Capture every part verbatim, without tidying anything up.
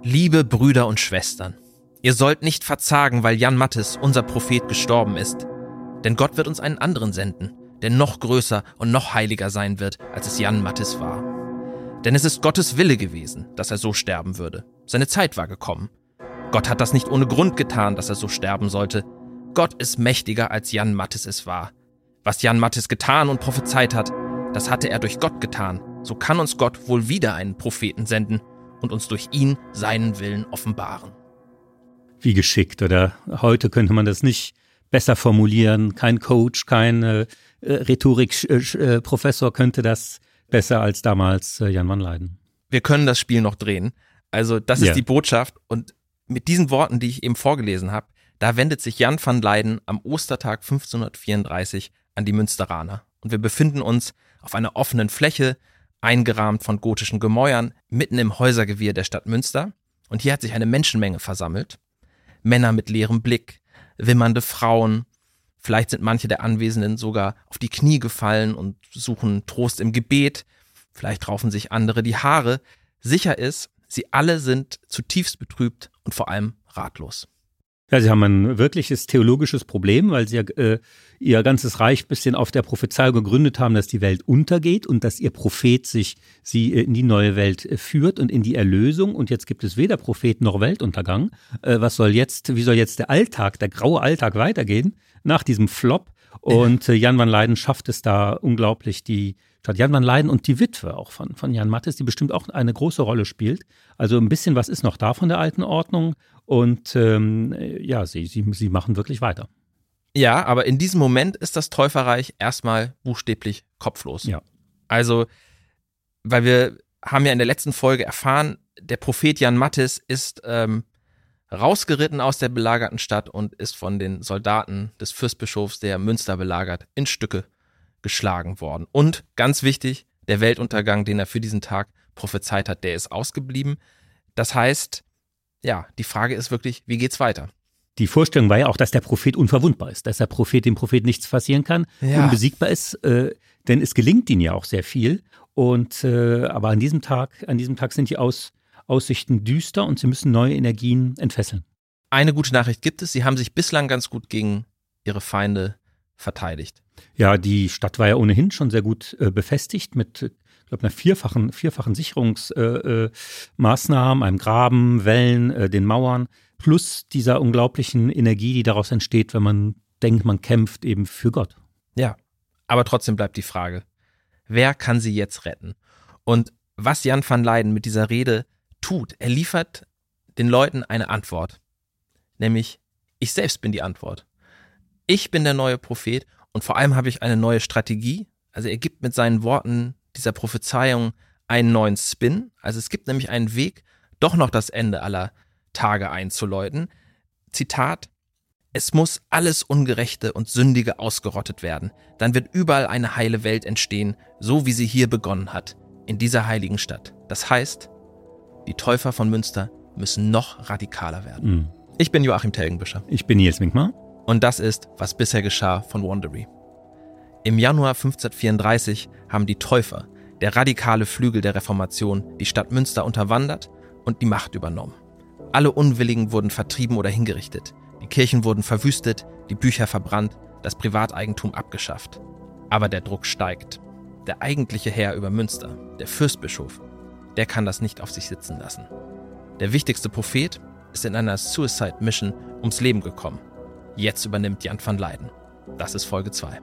Liebe Brüder und Schwestern, ihr sollt nicht verzagen, weil Jan Matthys, unser Prophet, gestorben ist. Denn Gott wird uns einen anderen senden, der noch größer und noch heiliger sein wird, als es Jan Matthys war. Denn es ist Gottes Wille gewesen, dass er so sterben würde. Seine Zeit war gekommen. Gott hat das nicht ohne Grund getan, dass er so sterben sollte. Gott ist mächtiger, als Jan Matthys es war. Was Jan Matthys getan und prophezeit hat, das hatte er durch Gott getan. So kann uns Gott wohl wieder einen Propheten senden und uns durch ihn seinen Willen offenbaren. Wie geschickt, oder? Heute könnte man das nicht besser formulieren. Kein Coach, kein äh, Rhetorik-Professor könnte das besser als damals äh, Jan van Leyden. Wir können das Spiel noch drehen. Also das ist Ja. die Botschaft. Und mit diesen Worten, die ich eben vorgelesen habe, da wendet sich Jan van Leyden am Ostertag fünfzehnhundertvierunddreißig an die Münsteraner. Und wir befinden uns auf einer offenen Fläche, eingerahmt von gotischen Gemäuern, mitten im Häusergewirr der Stadt Münster. Und hier hat sich eine Menschenmenge versammelt. Männer mit leerem Blick, wimmernde Frauen. Vielleicht sind manche der Anwesenden sogar auf die Knie gefallen und suchen Trost im Gebet. Vielleicht raufen sich andere die Haare. Sicher ist, sie alle sind zutiefst betrübt und vor allem ratlos. Ja, sie haben ein wirkliches theologisches Problem, weil sie ja äh, ihr ganzes Reich ein bisschen auf der Prophezeiung gegründet haben, dass die Welt untergeht und dass ihr Prophet sich sie äh, in die neue Welt äh, führt und in die Erlösung. Und jetzt gibt es weder Prophet noch Weltuntergang. Äh, was soll jetzt, wie soll jetzt der Alltag, der graue Alltag weitergehen nach diesem Flop? Und äh, Jan van Leyden schafft es da unglaublich, die Stadt Jan van Leyden und die Witwe auch von, von Jan Matthys, die bestimmt auch eine große Rolle spielt. Also ein bisschen was ist noch da von der alten Ordnung. Und ähm, ja, sie, sie, sie machen wirklich weiter. Ja, aber in diesem Moment ist das Täuferreich erstmal buchstäblich kopflos. Ja. Also, weil wir haben ja in der letzten Folge erfahren, der Prophet Jan Matthys ist ähm, rausgeritten aus der belagerten Stadt und ist von den Soldaten des Fürstbischofs, der Münster belagert, in Stücke geschlagen worden. Und ganz wichtig, der Weltuntergang, den er für diesen Tag prophezeit hat, der ist ausgeblieben. Das heißt, ja, die Frage ist wirklich, wie geht's weiter? Die Vorstellung war ja auch, dass der Prophet unverwundbar ist, dass der Prophet dem Prophet nichts passieren kann, Ja. unbesiegbar ist, äh, denn es gelingt ihnen ja auch sehr viel. Und äh, aber an diesem Tag, an diesem Tag sind die Aus, Aussichten düster und sie müssen neue Energien entfesseln. Eine gute Nachricht gibt es, sie haben sich bislang ganz gut gegen ihre Feinde verteidigt. Ja, die Stadt war ja ohnehin schon sehr gut äh, befestigt mit, ich glaube, einer vierfachen, vierfachen Sicherungsmaßnahmen, äh, Maßnahmen, einem Graben, Wällen, äh, den Mauern, plus dieser unglaublichen Energie, die daraus entsteht, wenn man denkt, man kämpft eben für Gott. Ja, aber trotzdem bleibt die Frage, wer kann sie jetzt retten? Und was Jan van Leyden mit dieser Rede tut, er liefert den Leuten eine Antwort, nämlich ich selbst bin die Antwort. Ich bin der neue Prophet und vor allem habe ich eine neue Strategie. Also er gibt mit seinen Worten dieser Prophezeiung einen neuen Spin. Also es gibt nämlich einen Weg, doch noch das Ende aller Tage einzuläuten. Zitat: Es muss alles Ungerechte und Sündige ausgerottet werden. Dann wird überall eine heile Welt entstehen, so wie sie hier begonnen hat, in dieser heiligen Stadt. Das heißt, die Täufer von Münster müssen noch radikaler werden. Mhm. Ich bin Joachim Telgenbüscher. Ich bin Nils Winkmar. Und das ist, was bisher geschah von Wandery. Im Januar fünfzehnhundertvierunddreißig haben die Täufer, der radikale Flügel der Reformation, die Stadt Münster unterwandert und die Macht übernommen. Alle Unwilligen wurden vertrieben oder hingerichtet. Die Kirchen wurden verwüstet, die Bücher verbrannt, das Privateigentum abgeschafft. Aber der Druck steigt. Der eigentliche Herr über Münster, der Fürstbischof, der kann das nicht auf sich sitzen lassen. Der wichtigste Prophet ist in einer Suicide Mission ums Leben gekommen. Jetzt übernimmt Jan van Leyden. Das ist Folge zwei.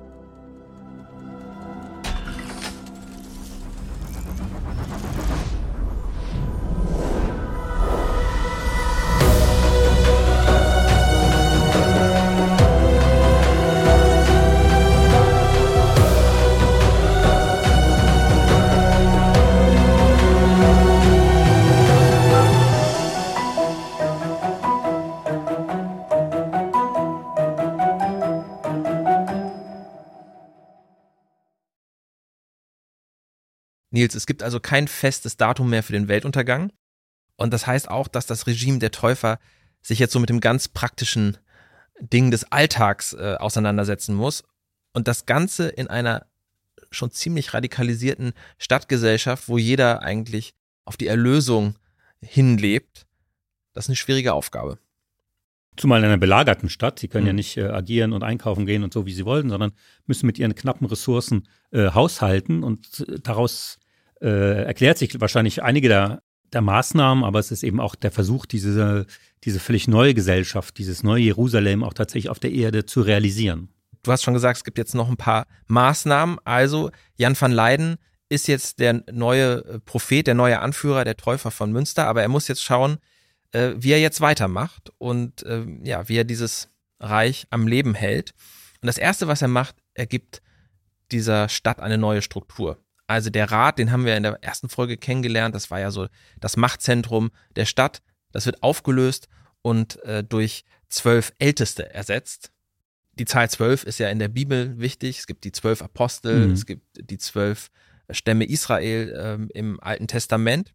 Nils, es gibt also kein festes Datum mehr für den Weltuntergang. Und das heißt auch, dass das Regime der Täufer sich jetzt so mit dem ganz praktischen Ding des Alltags äh, auseinandersetzen muss. Und das Ganze in einer schon ziemlich radikalisierten Stadtgesellschaft, wo jeder eigentlich auf die Erlösung hinlebt, das ist eine schwierige Aufgabe. Zumal in einer belagerten Stadt, sie können Mhm. ja nicht äh, agieren und einkaufen gehen und so, wie sie wollen, sondern müssen mit ihren knappen Ressourcen äh, haushalten und äh, daraus äh, erklärt sich wahrscheinlich einige der, der Maßnahmen, aber es ist eben auch der Versuch, diese, diese völlig neue Gesellschaft, dieses neue Jerusalem auch tatsächlich auf der Erde zu realisieren. Du hast schon gesagt, es gibt jetzt noch ein paar Maßnahmen. Also Jan van Leyden ist jetzt der neue Prophet, der neue Anführer, der Täufer von Münster, aber er muss jetzt schauen, äh, wie er jetzt weitermacht und äh, ja, wie er dieses Reich am Leben hält. Und das Erste, was er macht, er gibt dieser Stadt eine neue Struktur. Also der Rat, den haben wir in der ersten Folge kennengelernt, das war ja so das Machtzentrum der Stadt, das wird aufgelöst und äh, durch zwölf Älteste ersetzt. Die Zahl zwölf ist ja in der Bibel wichtig. Es gibt die zwölf Apostel, Mhm. es gibt die zwölf Stämme Israel ähm, im Alten Testament.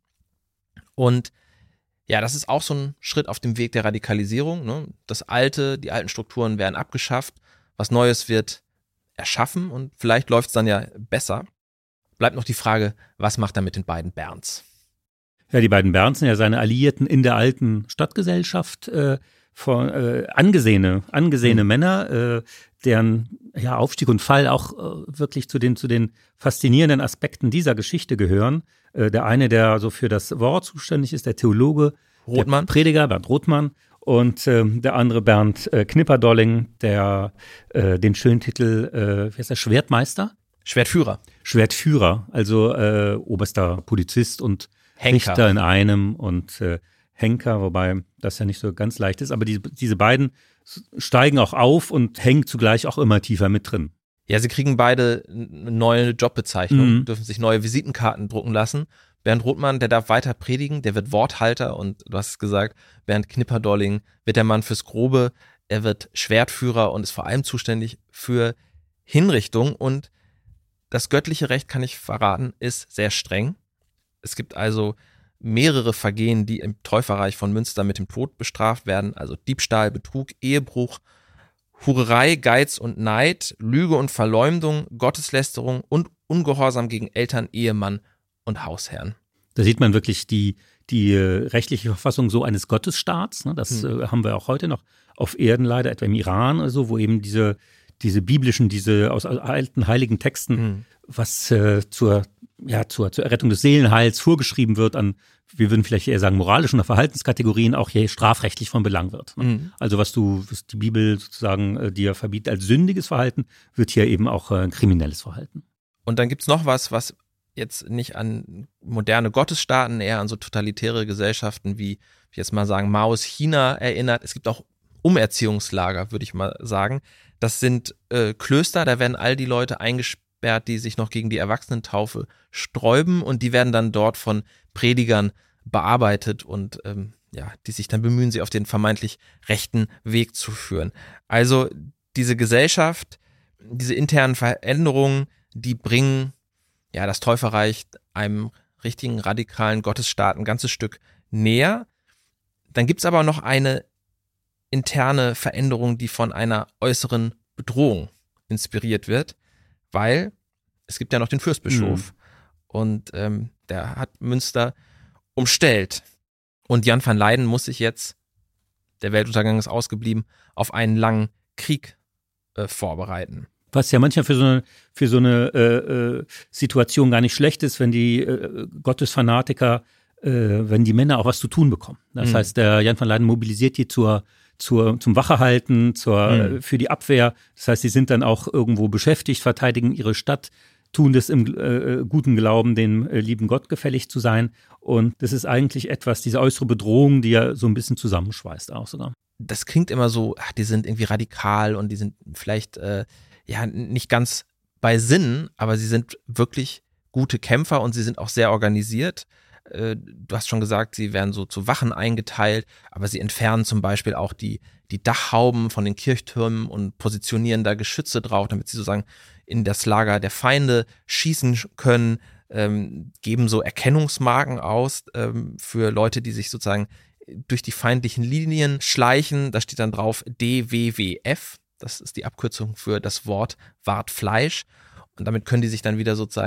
Und ja, das ist auch so ein Schritt auf dem Weg der Radikalisierung. Ne? Das Alte, die alten Strukturen werden abgeschafft, was Neues wird erschaffen und vielleicht läuft es dann ja besser. Bleibt noch die Frage, was macht er mit den beiden Bernds? Ja, die beiden Bernds sind ja seine Alliierten in der alten Stadtgesellschaft, äh, von, äh, angesehene, angesehene Mhm. Männer, äh, deren ja, Aufstieg und Fall auch äh, wirklich zu den, zu den faszinierenden Aspekten dieser Geschichte gehören. Äh, der eine, der so für das Wort zuständig ist, der Theologe, Rothmann? der Prediger, Bernd Rothmann, und ähm, der andere Bernd äh, Knipperdolling, der äh, den schönen Titel, äh, wie heißt der, Schwertmeister? Schwertführer. Schwertführer, also äh, oberster Polizist und Henker. Richter in einem und äh, Henker, wobei das ja nicht so ganz leicht ist. Aber die, diese beiden steigen auch auf und hängen zugleich auch immer tiefer mit drin. Ja, sie kriegen beide eine neue Jobbezeichnung, Mhm. dürfen sich neue Visitenkarten drucken lassen. Bernd Rothmann, der darf weiter predigen, der wird Worthalter und du hast es gesagt, Bernd Knipperdolling wird der Mann fürs Grobe, er wird Schwertführer und ist vor allem zuständig für Hinrichtung und das göttliche Recht, kann ich verraten, ist sehr streng. Es gibt also mehrere Vergehen, die im Täuferreich von Münster mit dem Tod bestraft werden, also Diebstahl, Betrug, Ehebruch, Hurerei, Geiz und Neid, Lüge und Verleumdung, Gotteslästerung und Ungehorsam gegen Eltern, Ehemann und Hausherrn. Da sieht man wirklich die, die äh, rechtliche Verfassung so eines Gottesstaats. Ne? Das Hm. äh, haben wir auch heute noch auf Erden leider, etwa im Iran oder so, wo eben diese, diese biblischen, diese aus alten heiligen Texten, Hm. was äh, zur, ja, zur, zur Errettung des Seelenheils vorgeschrieben wird an, wir würden vielleicht eher sagen, moralischen oder Verhaltenskategorien, auch hier strafrechtlich von Belang wird. Ne? Hm. Also was du, was die Bibel sozusagen äh, dir verbietet als sündiges Verhalten, wird hier eben auch äh, kriminelles Verhalten. Und dann gibt's noch was, was jetzt nicht an moderne Gottesstaaten, eher an so totalitäre Gesellschaften wie, ich jetzt mal sagen, Maos China erinnert. Es gibt auch Umerziehungslager, würde ich mal sagen. Das sind äh, Klöster, da werden all die Leute eingesperrt, die sich noch gegen die Erwachsenentaufe sträuben und die werden dann dort von Predigern bearbeitet und ähm, ja, die sich dann bemühen, sie auf den vermeintlich rechten Weg zu führen. Also diese Gesellschaft, diese internen Veränderungen, die bringen ja das Täuferreich einem richtigen radikalen Gottesstaat ein ganzes Stück näher. Dann gibt's aber noch eine interne Veränderung, die von einer äußeren Bedrohung inspiriert wird, weil es gibt ja noch den Fürstbischof Mhm. und ähm, der hat Münster umstellt. Und Jan van Leyden muss sich jetzt, der Weltuntergang ist ausgeblieben, auf einen langen Krieg äh, vorbereiten. Was ja manchmal für so eine, für so eine äh, äh, Situation gar nicht schlecht ist, wenn die äh, Gottesfanatiker, äh, wenn die Männer auch was zu tun bekommen. Das Mhm. heißt, der Jan van Leyden mobilisiert die zur, zur, zum Wachehalten, zur, Mhm. äh, für die Abwehr. Das heißt, sie sind dann auch irgendwo beschäftigt, verteidigen ihre Stadt, tun das im äh, guten Glauben, dem äh, lieben Gott gefällig zu sein. Und das ist eigentlich etwas, diese äußere Bedrohung, die ja so ein bisschen zusammenschweißt auch sogar. Das klingt immer so, ach, die sind irgendwie radikal und die sind vielleicht äh, ja nicht ganz bei Sinn, aber sie sind wirklich gute Kämpfer und sie sind auch sehr organisiert. Äh, du hast schon gesagt, sie werden so zu Wachen eingeteilt, aber sie entfernen zum Beispiel auch die, die Dachhauben von den Kirchtürmen und positionieren da Geschütze drauf, damit sie sozusagen in das Lager der Feinde schießen können, ähm, geben so Erkennungsmarken aus ähm, für Leute, die sich sozusagen durch die feindlichen Linien schleichen. Da steht dann drauf D W W F. Das ist die Abkürzung für das Wort Wart Fleisch. Und damit können die sich dann wieder sozusagen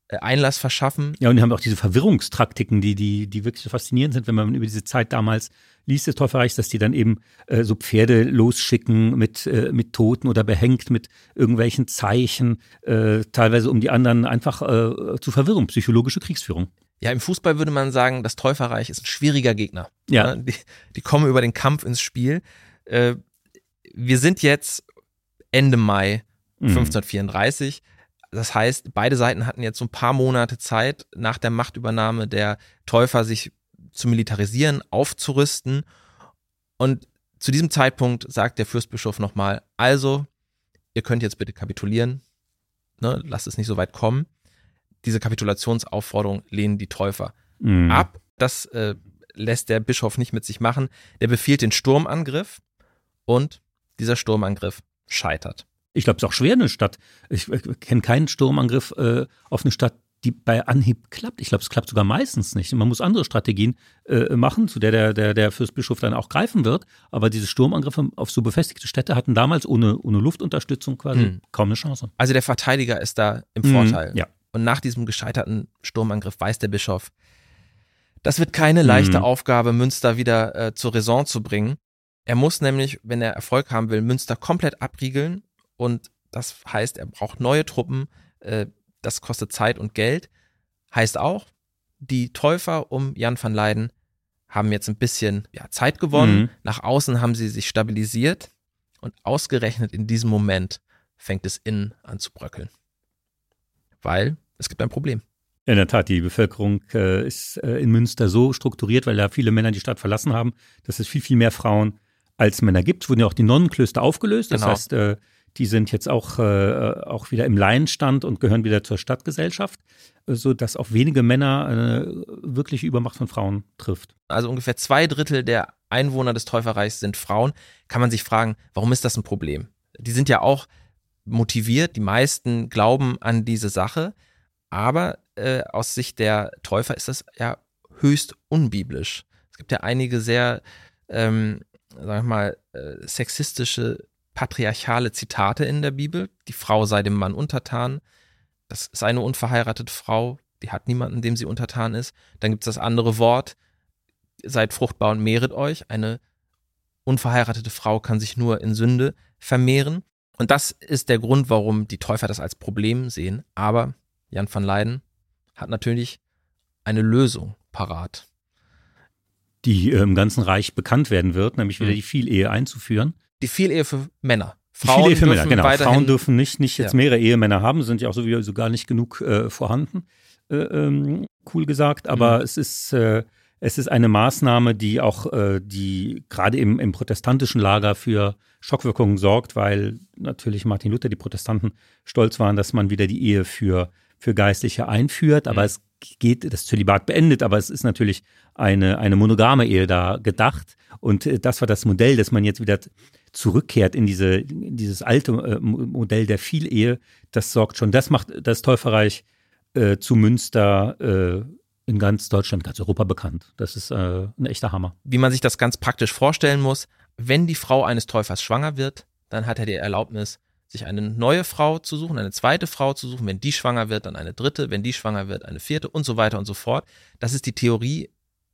Einlass verschaffen. Ja, und die haben auch diese Verwirrungstaktiken, die, die, die wirklich so faszinierend sind, wenn man über diese Zeit damals liest des Täuferreichs, dass die dann eben äh, so Pferde losschicken mit, äh, mit Toten oder behängt mit irgendwelchen Zeichen, äh, teilweise um die anderen einfach äh, zu verwirren, psychologische Kriegsführung. Ja, im Fußball würde man sagen, das Täuferreich ist ein schwieriger Gegner. Ja. Die, die kommen über den Kampf ins Spiel. Äh, wir sind jetzt Ende Mai fünfzehnhundertvierunddreißig. Das heißt, beide Seiten hatten jetzt so ein paar Monate Zeit, nach der Machtübernahme der Täufer sich zu militarisieren, aufzurüsten. Und zu diesem Zeitpunkt sagt der Fürstbischof nochmal, also, ihr könnt jetzt bitte kapitulieren, ne, lasst es nicht so weit kommen. Diese Kapitulationsaufforderung lehnen die Täufer mhm. ab. Das äh, lässt der Bischof nicht mit sich machen. Der befiehlt den Sturmangriff und dieser Sturmangriff scheitert. Ich glaube, es ist auch schwer, eine Stadt. Ich, ich kenne keinen Sturmangriff äh, auf eine Stadt, die bei Anhieb klappt. Ich glaube, es klappt sogar meistens nicht. Man muss andere Strategien äh, machen, zu der der, der der Fürstbischof dann auch greifen wird. Aber diese Sturmangriffe auf so befestigte Städte hatten damals ohne, ohne Luftunterstützung quasi mhm. kaum eine Chance. Also der Verteidiger ist da im Vorteil. Mhm, ja. Und nach diesem gescheiterten Sturmangriff weiß der Bischof, das wird keine leichte mhm. Aufgabe, Münster wieder äh, zur Raison zu bringen. Er muss nämlich, wenn er Erfolg haben will, Münster komplett abriegeln. Und das heißt, er braucht neue Truppen, äh, das kostet Zeit und Geld. Heißt auch, die Täufer um Jan van Leyden haben jetzt ein bisschen ja, Zeit gewonnen. Mhm. Nach außen haben sie sich stabilisiert und ausgerechnet in diesem Moment fängt es innen an zu bröckeln. Weil es gibt ein Problem. In der Tat, die Bevölkerung äh, ist äh, in Münster so strukturiert, weil da viele Männer die Stadt verlassen haben, dass es viel, viel mehr Frauen als Männer gibt. Es wurden ja auch die Nonnenklöster aufgelöst. Das genau. heißt, äh, die sind jetzt auch, äh, auch wieder im Laienstand und gehören wieder zur Stadtgesellschaft, sodass auf wenige Männer eine wirkliche Übermacht von Frauen trifft. Also ungefähr zwei Drittel der Einwohner des Täuferreichs sind Frauen. Kann man sich fragen, warum ist das ein Problem? Die sind ja auch motiviert, die meisten glauben an diese Sache, aber äh, aus Sicht der Täufer ist das ja höchst unbiblisch. Es gibt ja einige sehr, ähm, sag ich mal, äh, sexistische patriarchale Zitate in der Bibel. Die Frau sei dem Mann untertan. Das ist eine unverheiratete Frau, die hat niemanden, dem sie untertan ist. Dann gibt es das andere Wort, seid fruchtbar und mehret euch. Eine unverheiratete Frau kann sich nur in Sünde vermehren. Und das ist der Grund, warum die Täufer das als Problem sehen. Aber Jan van Leyden hat natürlich eine Lösung parat. Die äh, im ganzen Reich bekannt werden wird, nämlich wieder die Vielehe einzuführen. Die Vielehe für Männer. Frauen Vielehe für Männer, genau. Frauen dürfen nicht, nicht jetzt ja. mehrere Ehemänner haben, sind ja auch sowieso gar nicht genug äh, vorhanden, äh, ähm, cool gesagt. Aber mhm. es ist äh, es ist eine Maßnahme, die auch äh, die gerade im, im protestantischen Lager für Schockwirkungen sorgt, weil natürlich Martin Luther, die Protestanten, stolz waren, dass man wieder die Ehe für, für Geistliche einführt. Aber mhm. es geht, das Zölibat beendet, aber es ist natürlich eine, eine monogame Ehe da gedacht. Und äh, das war das Modell, dass man jetzt wieder zurückkehrt in diese in dieses alte äh, Modell der Vielehe. Das sorgt schon, das macht das Täuferreich äh, zu Münster äh, in ganz Deutschland, ganz Europa bekannt. Das ist äh, ein echter Hammer. Wie man sich das ganz praktisch vorstellen muss, wenn die Frau eines Täufers schwanger wird, dann hat er die Erlaubnis, sich eine neue Frau zu suchen, eine zweite Frau zu suchen. Wenn die schwanger wird, dann eine dritte. Wenn die schwanger wird, eine vierte und so weiter und so fort. Das ist die Theorie.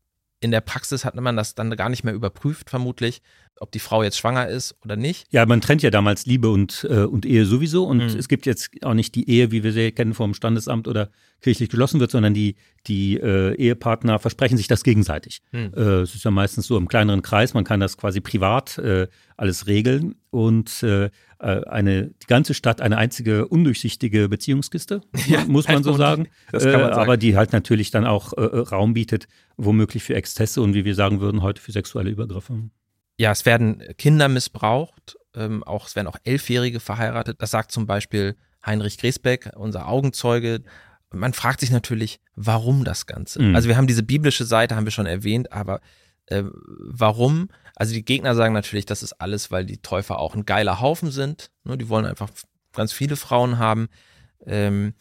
In der Praxis hat man das dann gar nicht mehr überprüft, vermutlich, ob die Frau jetzt schwanger ist oder nicht. Ja, man trennt ja damals Liebe und, äh, und Ehe sowieso. Und mhm. es gibt jetzt auch nicht die Ehe, wie wir sie kennen, vom Standesamt oder kirchlich geschlossen wird, sondern die, die äh, Ehepartner versprechen sich das gegenseitig. Mhm. Äh, es ist ja meistens so im kleineren Kreis, man kann das quasi privat äh, alles regeln. Und äh, eine, die ganze Stadt eine einzige undurchsichtige Beziehungskiste, ja, muss man so sagen. Das kann man sagen. Aber die halt natürlich dann auch äh, Raum bietet, womöglich für Exzesse und wie wir sagen würden, heute für sexuelle Übergriffe. Ja, es werden Kinder missbraucht, ähm, auch, es werden auch Elfjährige verheiratet. Das sagt zum Beispiel Heinrich Griesbeck, unser Augenzeuge. Man fragt sich natürlich, warum das Ganze? Mhm. Also wir haben diese biblische Seite, haben wir schon erwähnt, aber äh, warum? Also die Gegner sagen natürlich, das ist alles, weil die Täufer auch ein geiler Haufen sind. Ne, die wollen einfach ganz viele Frauen haben. Ähm,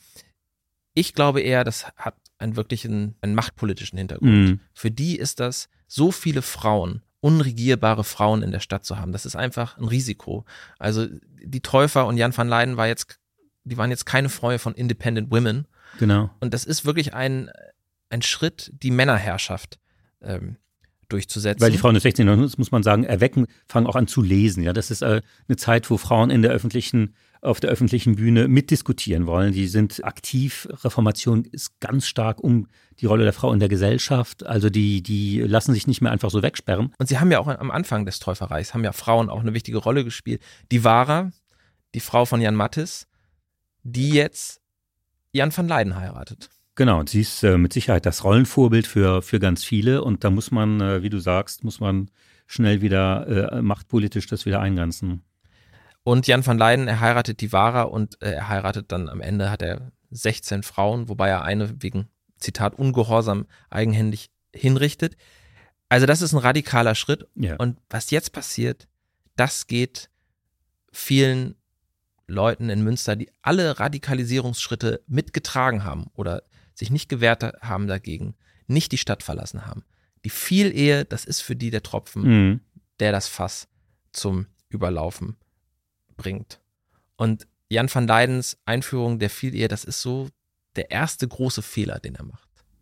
ich glaube eher, das hat einen wirklichen, einen machtpolitischen Hintergrund. Mhm. Für die ist das, so viele Frauen, unregierbare Frauen in der Stadt zu haben, das ist einfach ein Risiko. Also die Täufer und Jan van Leyden war jetzt, die waren jetzt keine Freunde von Independent Women, Genau. Und das ist wirklich ein, ein Schritt, die Männerherrschaft ähm, durchzusetzen. Weil die Frauen des sechzehnten. Jahrhunderts, muss man sagen, erwecken, fangen auch an zu lesen. Ja, das ist äh, eine Zeit, wo Frauen in der öffentlichen, auf der öffentlichen Bühne mitdiskutieren wollen. Die sind aktiv. Reformation ist ganz stark um die Rolle der Frau in der Gesellschaft. Also die, die lassen sich nicht mehr einfach so wegsperren. Und sie haben ja auch am Anfang des Täuferreichs, haben ja Frauen auch eine wichtige Rolle gespielt. Die Vara, die Frau von Jan Matthys, die jetzt Jan van Leyden heiratet. Genau, und sie ist äh, mit Sicherheit das Rollenvorbild für, für ganz viele. Und da muss man, äh, wie du sagst, muss man schnell wieder äh, machtpolitisch das wieder eingrenzen. Und Jan van Leyden, er heiratet die Vara und äh, er heiratet dann am Ende, hat er sechzehn Frauen, wobei er eine wegen, Zitat, Ungehorsam eigenhändig hinrichtet. Also das ist ein radikaler Schritt. Ja. Und was jetzt passiert, das geht vielen Leuten in Münster, die alle Radikalisierungsschritte mitgetragen haben oder sich nicht gewehrt haben dagegen, nicht die Stadt verlassen haben. Die Vielehe, das ist für die der Tropfen, Mhm. der das Fass zum Überlaufen bringt. Und Jan van Leydens Einführung der Vielehe, das ist so der erste große Fehler, den er macht.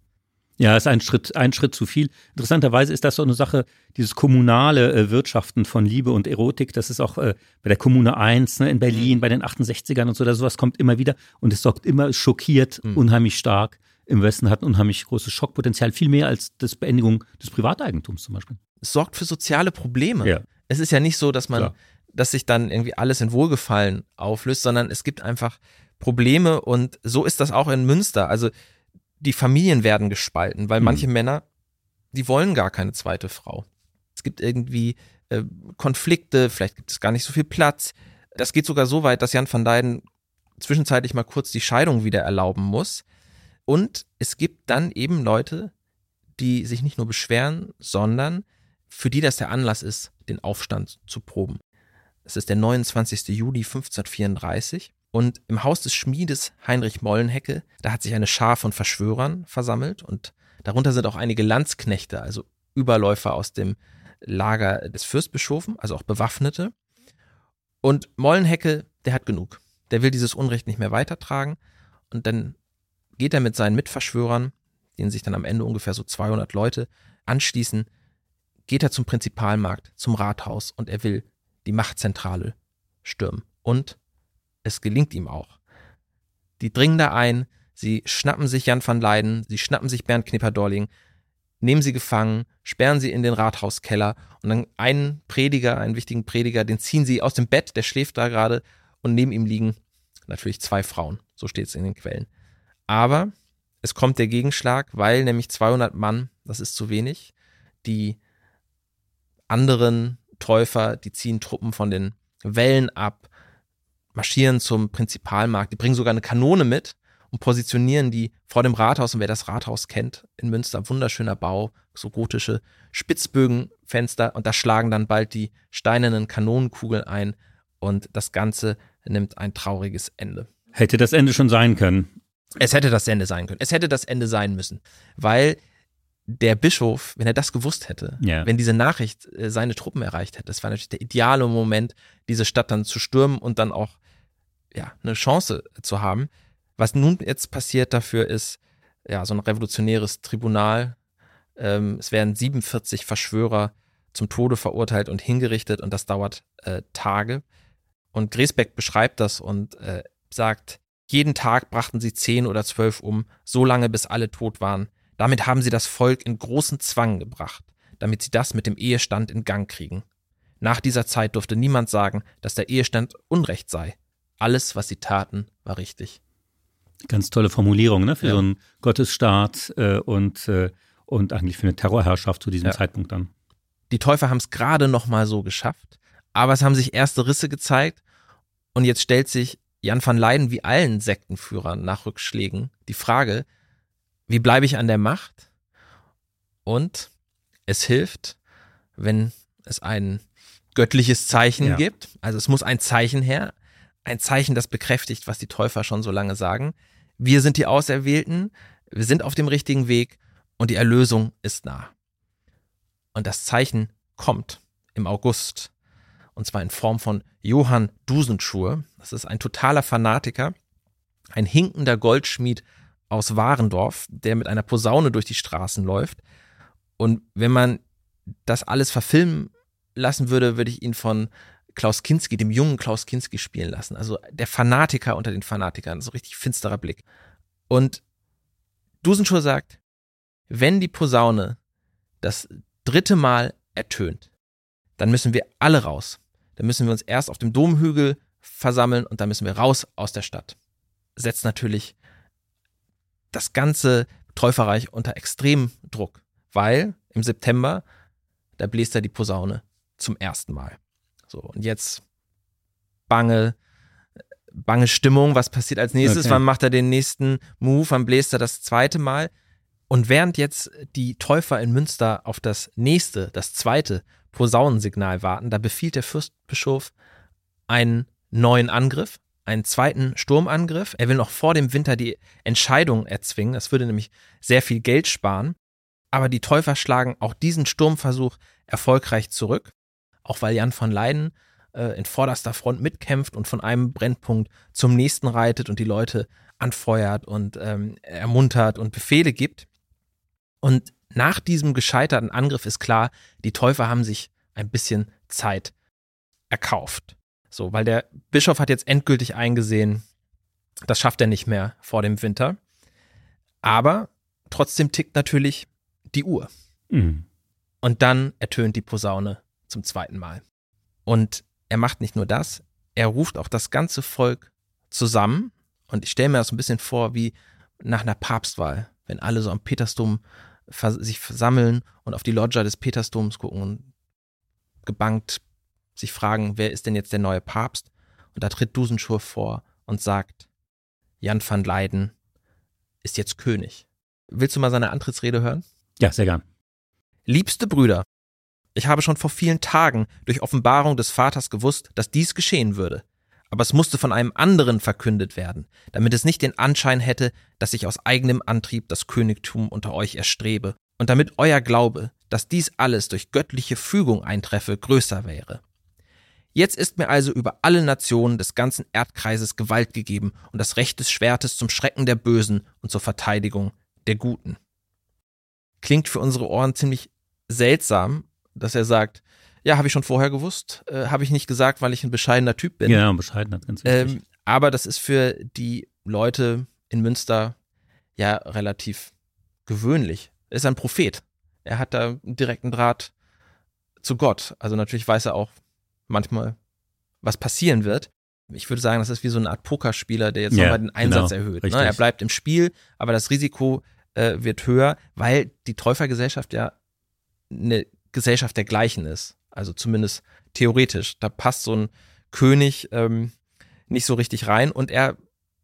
Ja, ist ein Schritt, ein Schritt zu viel. Interessanterweise ist das so eine Sache, dieses kommunale äh, Wirtschaften von Liebe und Erotik, das ist auch äh, bei der Kommune eins, ne, in Berlin, Mhm. bei den achtundsechzigern und so, da sowas kommt immer wieder und es sorgt immer, es schockiert Mhm. unheimlich stark. Im Westen hat unheimlich großes Schockpotenzial, viel mehr als das Beendigung des Privateigentums zum Beispiel. Es sorgt für soziale Probleme. Ja. Es ist ja nicht so, dass man, Klar. dass sich dann irgendwie alles in Wohlgefallen auflöst, sondern es gibt einfach Probleme und so ist das auch in Münster. Also die Familien werden gespalten, weil Mhm. manche Männer, die wollen gar keine zweite Frau. Es gibt irgendwie äh, Konflikte, vielleicht gibt es gar nicht so viel Platz. Das geht sogar so weit, dass Jan van Leyden zwischenzeitlich mal kurz die Scheidung wieder erlauben muss. Und es gibt dann eben Leute, die sich nicht nur beschweren, sondern für die das der Anlass ist, den Aufstand zu proben. Es ist der neunundzwanzigster Juli fünfzehnhundertvierunddreißig und im Haus des Schmiedes Heinrich Mollenhecke, da hat sich eine Schar von Verschwörern versammelt und darunter sind auch einige Landsknechte, also Überläufer aus dem Lager des Fürstbischofen, also auch Bewaffnete. Und Mollenhecke, der hat genug. Der will dieses Unrecht nicht mehr weitertragen und dann geht er mit seinen Mitverschwörern, denen sich dann am Ende ungefähr so zweihundert Leute anschließen, geht er zum Prinzipalmarkt, zum Rathaus und er will die Machtzentrale stürmen. Und es gelingt ihm auch. Die dringen da ein, sie schnappen sich Jan van Leyden, sie schnappen sich Bernd Knipperdolling, nehmen sie gefangen, sperren sie in den Rathauskeller und dann einen Prediger, einen wichtigen Prediger, den ziehen sie aus dem Bett, der schläft da gerade und neben ihm liegen natürlich zwei Frauen, so steht es in den Quellen. Aber es kommt der Gegenschlag, weil nämlich zweihundert Mann, das ist zu wenig, die anderen Täufer, die ziehen Truppen von den Wällen ab, marschieren zum Prinzipalmarkt, die bringen sogar eine Kanone mit und positionieren die vor dem Rathaus. Und wer das Rathaus kennt, in Münster, wunderschöner Bau, so gotische Spitzbögenfenster und da schlagen dann bald die steinernen Kanonenkugeln ein und das Ganze nimmt ein trauriges Ende. Hätte das Ende schon sein können. Es hätte das Ende sein können. Es hätte das Ende sein müssen, weil der Bischof, wenn er das gewusst hätte, Ja. wenn diese Nachricht äh, seine Truppen erreicht hätte, das war natürlich der ideale Moment, diese Stadt dann zu stürmen und dann auch ja, eine Chance zu haben. Was nun jetzt passiert dafür ist, ja, so ein revolutionäres Tribunal. Ähm, es werden siebenundvierzig Verschwörer zum Tode verurteilt und hingerichtet und das dauert äh, Tage. Und Griesbeck beschreibt das und äh, sagt, jeden Tag brachten sie zehn oder zwölf um, so lange bis alle tot waren. Damit haben sie das Volk in großen Zwang gebracht, damit sie das mit dem Ehestand in Gang kriegen. Nach dieser Zeit durfte niemand sagen, dass der Ehestand Unrecht sei. Alles, was sie taten, war richtig. Ganz tolle Formulierung, ne, für Ja. so einen Gottesstaat äh, und, äh, und eigentlich für eine Terrorherrschaft zu diesem Ja. Zeitpunkt dann. Die Täufer haben es gerade noch mal so geschafft, aber es haben sich erste Risse gezeigt und jetzt stellt sich Jan van Leyden wie allen Sektenführern nach Rückschlägen die Frage, wie bleibe ich an der Macht? Und es hilft, wenn es ein göttliches Zeichen Ja. gibt. Also es muss ein Zeichen her, ein Zeichen, das bekräftigt, was die Täufer schon so lange sagen. Wir sind die Auserwählten, wir sind auf dem richtigen Weg und die Erlösung ist nah. Und das Zeichen kommt im August. Und zwar in Form von Johann Dusenschur. Das ist ein totaler Fanatiker, ein hinkender Goldschmied aus Warendorf, der mit einer Posaune durch die Straßen läuft. Und wenn man das alles verfilmen lassen würde, würde ich ihn von Klaus Kinski, dem jungen Klaus Kinski, spielen lassen. Also der Fanatiker unter den Fanatikern, so richtig finsterer Blick. Und Dusenschur sagt, wenn die Posaune das dritte Mal ertönt, dann müssen wir alle raus. Dann müssen wir uns erst auf dem Domhügel versammeln und dann müssen wir raus aus der Stadt. Setzt natürlich das ganze Täuferreich unter extremem Druck, weil im September, da bläst er die Posaune zum ersten Mal. So, und jetzt bange, bange Stimmung, was passiert als nächstes, okay. Wann macht er den nächsten Move, wann bläst er das zweite Mal? Und während jetzt die Täufer in Münster auf das nächste, das zweite Posaunensignal warten, da befiehlt der Fürstbischof einen neuen Angriff, einen zweiten Sturmangriff. Er will noch vor dem Winter die Entscheidung erzwingen, das würde nämlich sehr viel Geld sparen. Aber die Täufer schlagen auch diesen Sturmversuch erfolgreich zurück, auch weil Jan van Leyden äh, in vorderster Front mitkämpft und von einem Brennpunkt zum nächsten reitet und die Leute anfeuert und ähm, ermuntert und Befehle gibt. Und nach diesem gescheiterten Angriff ist klar, die Täufer haben sich ein bisschen Zeit erkauft. So, weil der Bischof hat jetzt endgültig eingesehen, das schafft er nicht mehr vor dem Winter. Aber trotzdem tickt natürlich die Uhr. Mhm. Und dann ertönt die Posaune zum zweiten Mal. Und er macht nicht nur das, er ruft auch das ganze Volk zusammen. Und ich stelle mir das ein bisschen vor wie nach einer Papstwahl, wenn alle so am Petersdom vers- sich versammeln und auf die Loggia des Petersdoms gucken und gebankt sich fragen, wer ist denn jetzt der neue Papst? Und da tritt Dusenschur vor und sagt, Jan van Leyden ist jetzt König. Willst du mal seine Antrittsrede hören? Ja, sehr gern. Liebste Brüder, ich habe schon vor vielen Tagen durch Offenbarung des Vaters gewusst, dass dies geschehen würde. Aber es musste von einem anderen verkündet werden, damit es nicht den Anschein hätte, dass ich aus eigenem Antrieb das Königtum unter euch erstrebe und damit euer Glaube, dass dies alles durch göttliche Fügung eintreffe, größer wäre. Jetzt ist mir also über alle Nationen des ganzen Erdkreises Gewalt gegeben und das Recht des Schwertes zum Schrecken der Bösen und zur Verteidigung der Guten. Klingt für unsere Ohren ziemlich seltsam, dass er sagt, ja, habe ich schon vorher gewusst, äh, habe ich nicht gesagt, weil ich ein bescheidener Typ bin. Ja, bescheidener, ganz wichtig. Ähm, aber das ist für die Leute in Münster ja relativ gewöhnlich. Er ist ein Prophet. Er hat da einen direkten Draht zu Gott. Also natürlich weiß er auch manchmal, was passieren wird. Ich würde sagen, das ist wie so eine Art Pokerspieler, der jetzt ja, nochmal den Einsatz genau, erhöht. Ne? Er bleibt im Spiel, aber das Risiko äh, wird höher, weil die Täufergesellschaft ja eine Gesellschaft der Gleichen ist. Also zumindest theoretisch. Da passt so ein König ähm, nicht so richtig rein und er,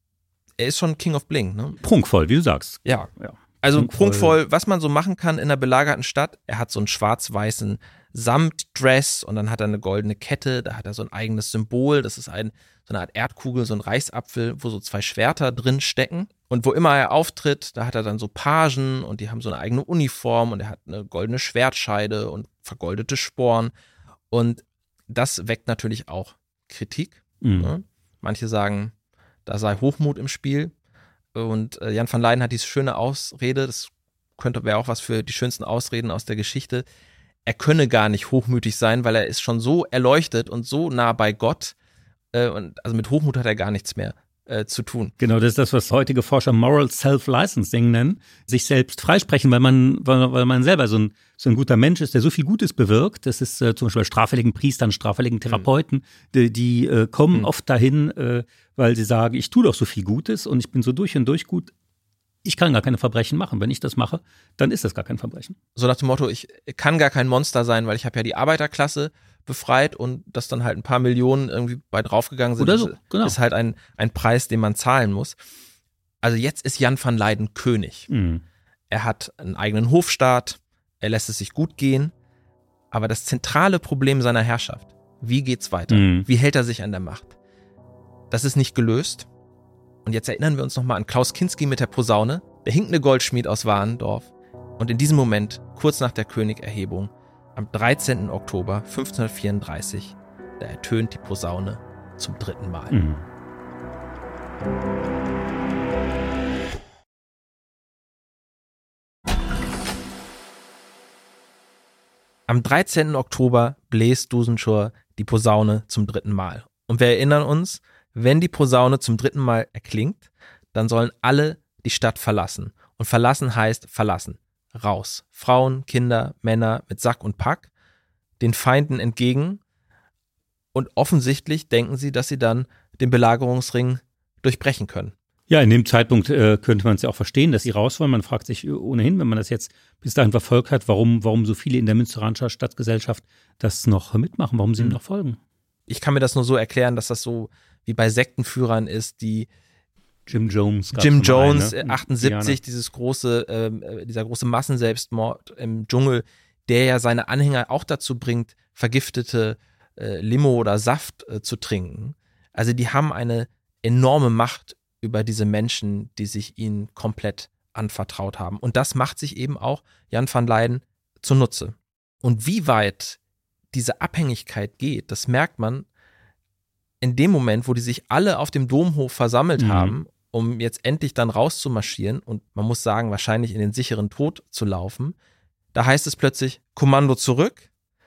er ist schon King of Bling. Ne? Prunkvoll, wie du sagst. Ja, ja. Also prunkvoll. prunkvoll, was man so machen kann in einer belagerten Stadt. Er hat so einen schwarz-weißen Samtdress und dann hat er eine goldene Kette, da hat er so ein eigenes Symbol, das ist ein, so eine Art Erdkugel, so ein Reichsapfel, wo so zwei Schwerter drin stecken. Und wo immer er auftritt, da hat er dann so Pagen und die haben so eine eigene Uniform und er hat eine goldene Schwertscheide und vergoldete Sporen. Und das weckt natürlich auch Kritik. Mhm. Ne? Manche sagen, da sei Hochmut im Spiel. Und äh, Jan van Leyden hat diese schöne Ausrede, das könnte wäre auch was für die schönsten Ausreden aus der Geschichte. Er könne gar nicht hochmütig sein, weil er ist schon so erleuchtet und so nah bei Gott. Äh, und also mit Hochmut hat er gar nichts mehr äh, zu tun. Genau, das ist das, was heutige Forscher Moral Self-Licensing nennen. Sich selbst freisprechen, weil man, weil, weil man selber so ein, so ein guter Mensch ist, der so viel Gutes bewirkt. Das ist äh, zum Beispiel bei straffälligen Priestern, straffälligen Therapeuten, mhm. die, die äh, kommen mhm. oft dahin, äh, weil sie sagen, ich tue doch so viel Gutes und ich bin so durch und durch gut. Ich kann gar keine Verbrechen machen. Wenn ich das mache, dann ist das gar kein Verbrechen. So nach dem Motto, ich kann gar kein Monster sein, weil ich habe ja die Arbeiterklasse befreit und dass dann halt ein paar Millionen irgendwie bei draufgegangen sind, Oder so, genau. ist halt ein, ein Preis, den man zahlen muss. Also jetzt ist Jan van Leyden König. Mhm. Er hat einen eigenen Hofstaat, er lässt es sich gut gehen, aber das zentrale Problem seiner Herrschaft, wie geht's weiter? Mhm. Wie hält er sich an der Macht? Das ist nicht gelöst. Und jetzt erinnern wir uns nochmal an Klaus Kinski mit der Posaune, der hinkende Goldschmied aus Warendorf. Und in diesem Moment, kurz nach der Königerhebung, am dreizehnten Oktober fünfzehnhundertvierunddreißig, da ertönt die Posaune zum dritten Mal. Mhm. Am dreizehnten Oktober bläst Dusenschur die Posaune zum dritten Mal. Und wir erinnern uns, wenn die Posaune zum dritten Mal erklingt, dann sollen alle die Stadt verlassen. Und verlassen heißt verlassen. Raus. Frauen, Kinder, Männer mit Sack und Pack, den Feinden entgegen. Und offensichtlich denken sie, dass sie dann den Belagerungsring durchbrechen können. Ja, in dem Zeitpunkt äh, könnte man es ja auch verstehen, dass sie raus wollen. Man fragt sich ohnehin, wenn man das jetzt bis dahin verfolgt hat, warum, warum so viele in der Münsteraner Stadtgesellschaft das noch mitmachen, warum sie ihm noch folgen. Ich kann mir das nur so erklären, dass das so wie bei Sektenführern ist, die Jim Jones. Jim Jones, einen, ne? achtundsiebzig, Indianer. dieses große, äh, dieser große Massenselbstmord im Dschungel, der ja seine Anhänger auch dazu bringt, vergiftete äh, Limo oder Saft äh, zu trinken. Also die haben eine enorme Macht über diese Menschen, die sich ihnen komplett anvertraut haben. Und das macht sich eben auch Jan van Leyden zunutze. Und wie weit diese Abhängigkeit geht, das merkt man in dem Moment, wo die sich alle auf dem Domhof versammelt Mhm. haben, um jetzt endlich dann rauszumarschieren und man muss sagen, wahrscheinlich in den sicheren Tod zu laufen. Da heißt es plötzlich, Kommando zurück.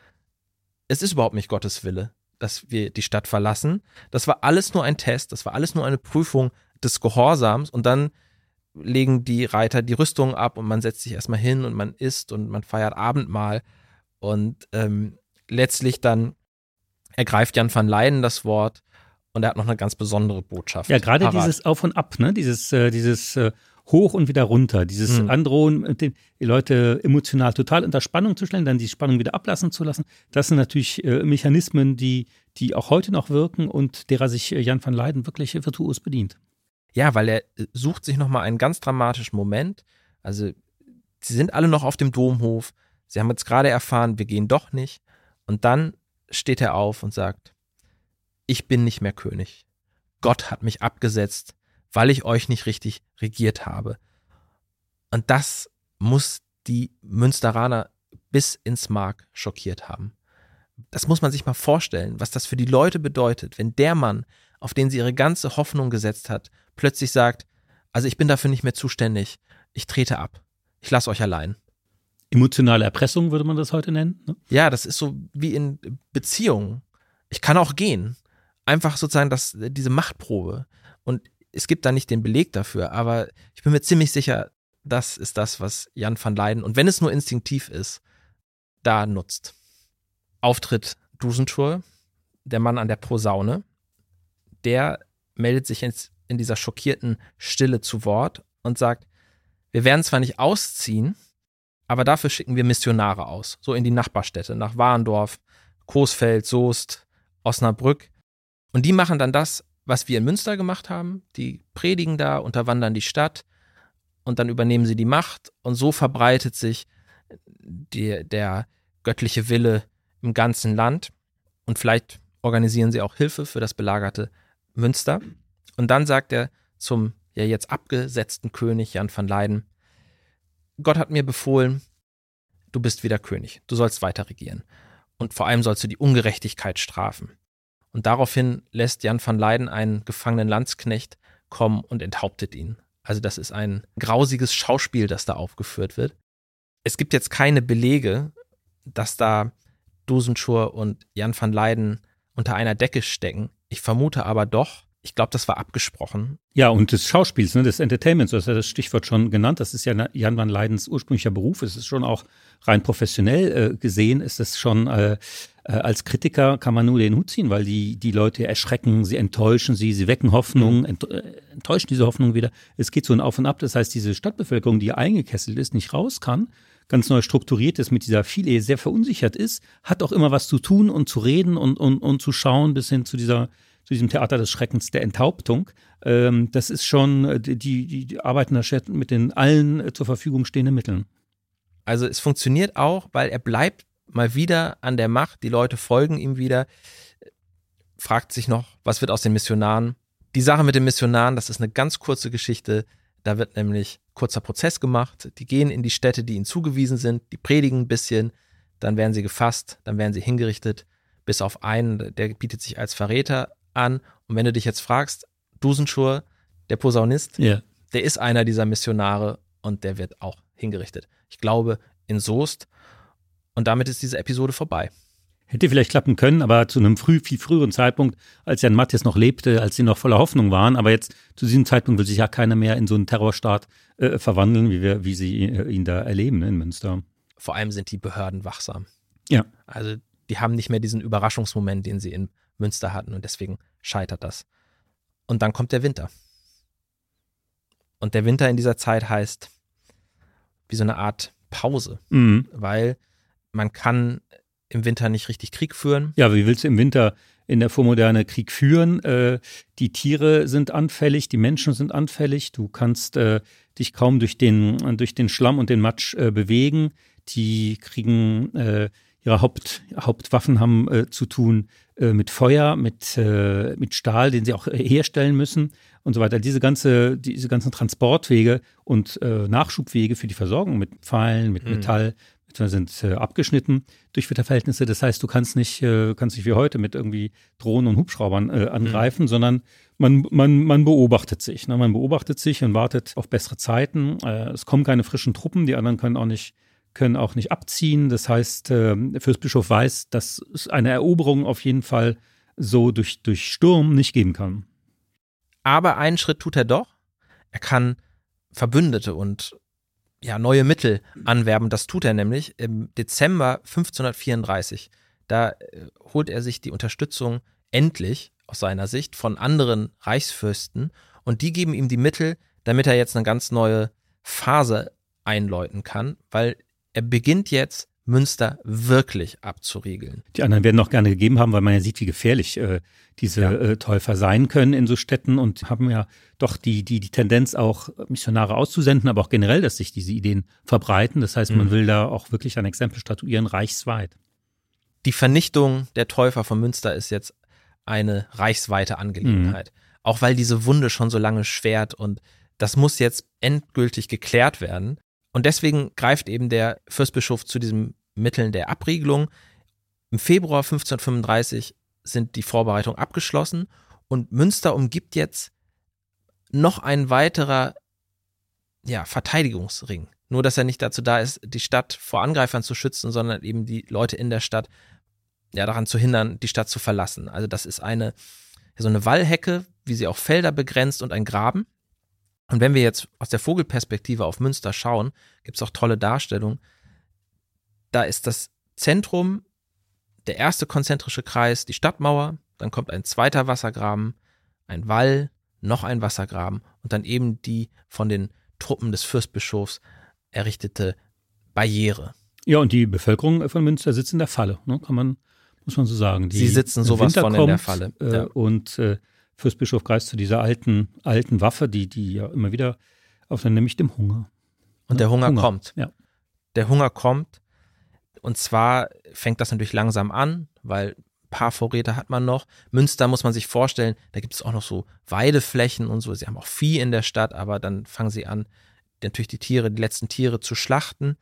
Es ist überhaupt nicht Gottes Wille, dass wir die Stadt verlassen. Das war alles nur ein Test, das war alles nur eine Prüfung des Gehorsams und dann legen die Reiter die Rüstung ab und man setzt sich erstmal hin und man isst und man feiert Abendmahl und ähm, letztlich dann ergreift Jan van Leyden das Wort und er hat noch eine ganz besondere Botschaft. Ja, gerade parat. dieses Auf und Ab, ne? dieses, äh, dieses äh, Hoch und wieder runter, dieses Mhm. Androhen, die Leute emotional total unter Spannung zu stellen, dann die Spannung wieder ablassen zu lassen. Das sind natürlich äh, Mechanismen, die, die auch heute noch wirken und derer sich äh, Jan van Leyden wirklich virtuos bedient. Ja, weil er sucht sich nochmal einen ganz dramatischen Moment. Also, sie sind alle noch auf dem Domhof. Sie haben jetzt gerade erfahren, wir gehen doch nicht. Und dann steht er auf und sagt, ich bin nicht mehr König. Gott hat mich abgesetzt, weil ich euch nicht richtig regiert habe. Und das muss die Münsteraner bis ins Mark schockiert haben. Das muss man sich mal vorstellen, was das für die Leute bedeutet, wenn der Mann, auf den sie ihre ganze Hoffnung gesetzt hat, plötzlich sagt, also ich bin dafür nicht mehr zuständig, ich trete ab, ich lasse euch allein. Emotionale Erpressung würde man das heute nennen. Ne? Ja, das ist so wie in Beziehungen. Ich kann auch gehen. Einfach sozusagen das, diese Machtprobe. Und es gibt da nicht den Beleg dafür, aber ich bin mir ziemlich sicher, das ist das, was Jan van Leyden, und wenn es nur instinktiv ist, da nutzt. Auftritt Dusenschur, der Mann an der Posaune, der meldet sich ins, in dieser schockierten Stille zu Wort und sagt, wir werden zwar nicht ausziehen, aber dafür schicken wir Missionare aus, so in die Nachbarstädte, nach Warendorf, Coesfeld, Soest, Osnabrück. Und die machen dann das, was wir in Münster gemacht haben. Die predigen da, unterwandern die Stadt und dann übernehmen sie die Macht. Und so verbreitet sich die, der göttliche Wille im ganzen Land. Und vielleicht organisieren sie auch Hilfe für das belagerte Münster. Und dann sagt er zum ja jetzt abgesetzten König Jan van Leyden, Gott hat mir befohlen, du bist wieder König, du sollst weiter regieren. Und vor allem sollst du die Ungerechtigkeit strafen. Und daraufhin lässt Jan van Leyden einen gefangenen Landsknecht kommen und enthauptet ihn. Also das ist ein grausiges Schauspiel, das da aufgeführt wird. Es gibt jetzt keine Belege, dass da Dusenschur und Jan van Leyden unter einer Decke stecken. Ich vermute aber doch, ich glaube, das war abgesprochen. Ja, und des Schauspiels, ne, des Entertainments, du hast ja das Stichwort schon genannt, das ist ja Jan van Leydens ursprünglicher Beruf, es ist schon auch rein professionell äh, gesehen, ist es schon, äh, äh, als Kritiker kann man nur den Hut ziehen, weil die, die Leute erschrecken, sie enttäuschen sie, sie wecken Hoffnung, ent, äh, enttäuschen diese Hoffnung wieder. Es geht so ein Auf und Ab, das heißt, diese Stadtbevölkerung, die eingekesselt ist, nicht raus kann, ganz neu strukturiert ist, mit dieser Phileie sehr verunsichert ist, hat auch immer was zu tun und zu reden und, und, und zu schauen bis hin zu dieser zu diesem Theater des Schreckens der Enthauptung. Ähm, das ist schon, die, die, die arbeiten da mit den allen äh, zur Verfügung stehenden Mitteln. Also es funktioniert auch, weil er bleibt mal wieder an der Macht, die Leute folgen ihm wieder, fragt sich noch, was wird aus den Missionaren? Die Sache mit den Missionaren, das ist eine ganz kurze Geschichte, da wird nämlich kurzer Prozess gemacht, die gehen in die Städte, die ihnen zugewiesen sind, die predigen ein bisschen, dann werden sie gefasst, dann werden sie hingerichtet, bis auf einen, der bietet sich als Verräter an. Und wenn du dich jetzt fragst, Dusenschur, der Posaunist, Yeah. der ist einer dieser Missionare und der wird auch hingerichtet. Ich glaube in Soest. Und damit ist diese Episode vorbei. Hätte vielleicht klappen können, aber zu einem früh, viel früheren Zeitpunkt, als Jan Matthijs noch lebte, als sie noch voller Hoffnung waren. Aber jetzt zu diesem Zeitpunkt will sich ja keiner mehr in so einen Terrorstaat äh, verwandeln, wie wir, wie sie äh, ihn da erleben, ne, in Münster. Vor allem sind die Behörden wachsam. Ja. Also die haben nicht mehr diesen Überraschungsmoment, den sie in Münster hatten, und deswegen scheitert das. Und dann kommt der Winter. Und der Winter in dieser Zeit heißt wie so eine Art Pause, Mhm. weil man kann im Winter nicht richtig Krieg führen. Ja, wie willst du im Winter in der Vormoderne Krieg führen? Äh, die Tiere sind anfällig, die Menschen sind anfällig. Du kannst äh, dich kaum durch den, durch den Schlamm und den Matsch äh, bewegen. Die kriegen äh, ihre Haupt, Hauptwaffen haben äh, zu tun äh, mit Feuer, mit, äh, mit Stahl, den sie auch äh, herstellen müssen und so weiter. Diese ganze, diese ganzen Transportwege und äh, Nachschubwege für die Versorgung mit Pfeilen, mit Mhm. Metall, sind äh, abgeschnitten durch Wetterverhältnisse. Das heißt, du kannst nicht, äh, kannst nicht wie heute mit irgendwie Drohnen und Hubschraubern äh, angreifen, mhm. sondern man, man, man beobachtet sich. Ne? Man beobachtet sich und wartet auf bessere Zeiten. Äh, es kommen keine frischen Truppen, die anderen können auch nicht, können auch nicht abziehen. Das heißt, äh, der Fürstbischof weiß, dass es eine Eroberung auf jeden Fall so durch, durch Sturm nicht geben kann. Aber einen Schritt tut er doch. Er kann Verbündete und ja, neue Mittel anwerben. Das tut er nämlich im Dezember fünfzehnhundertvierunddreißig. Da äh, holt er sich die Unterstützung endlich aus seiner Sicht von anderen Reichsfürsten, und die geben ihm die Mittel, damit er jetzt eine ganz neue Phase einläuten kann, weil er beginnt jetzt, Münster wirklich abzuriegeln. Die anderen werden auch gerne gegeben haben, weil man ja sieht, wie gefährlich äh, diese Ja. äh, Täufer sein können in so Städten, und haben ja doch die, die, die Tendenz, auch Missionare auszusenden, aber auch generell, dass sich diese Ideen verbreiten. Das heißt, man Mhm. will da auch wirklich ein Exempel statuieren, reichsweit. Die Vernichtung der Täufer von Münster ist jetzt eine reichsweite Angelegenheit. Mhm. Auch weil diese Wunde schon so lange schwert, und das muss jetzt endgültig geklärt werden. Und deswegen greift eben der Fürstbischof zu diesen Mitteln der Abriegelung. Im Februar fünfzehnhundertfünfunddreißig sind die Vorbereitungen abgeschlossen, und Münster umgibt jetzt noch ein weiterer ja, Verteidigungsring. Nur, dass er nicht dazu da ist, die Stadt vor Angreifern zu schützen, sondern eben die Leute in der Stadt ja, daran zu hindern, die Stadt zu verlassen. Also das ist eine so eine Wallhecke, wie sie auch Felder begrenzt, und ein Graben. Und wenn wir jetzt aus der Vogelperspektive auf Münster schauen, gibt es auch tolle Darstellungen. Da ist das Zentrum, der erste konzentrische Kreis, die Stadtmauer, dann kommt ein zweiter Wassergraben, ein Wall, noch ein Wassergraben und dann eben die von den Truppen des Fürstbischofs errichtete Barriere. Ja, und die Bevölkerung von Münster sitzt in der Falle, ne? Kann man, muss man so sagen. Die Sie sitzen sowas Winter von kommt, in der Falle. Äh, Ja. Und äh, Fürstbischof greift zu dieser alten, alten Waffe, die, die ja immer wieder auf, nämlich dem Hunger. Und der Hunger, Hunger. kommt. Ja. Der Hunger kommt. Und zwar fängt das natürlich langsam an, weil ein paar Vorräte hat man noch. Münster muss man sich vorstellen, da gibt es auch noch so Weideflächen und so. Sie haben auch Vieh in der Stadt, aber dann fangen sie an, natürlich die Tiere, die letzten Tiere zu schlachten.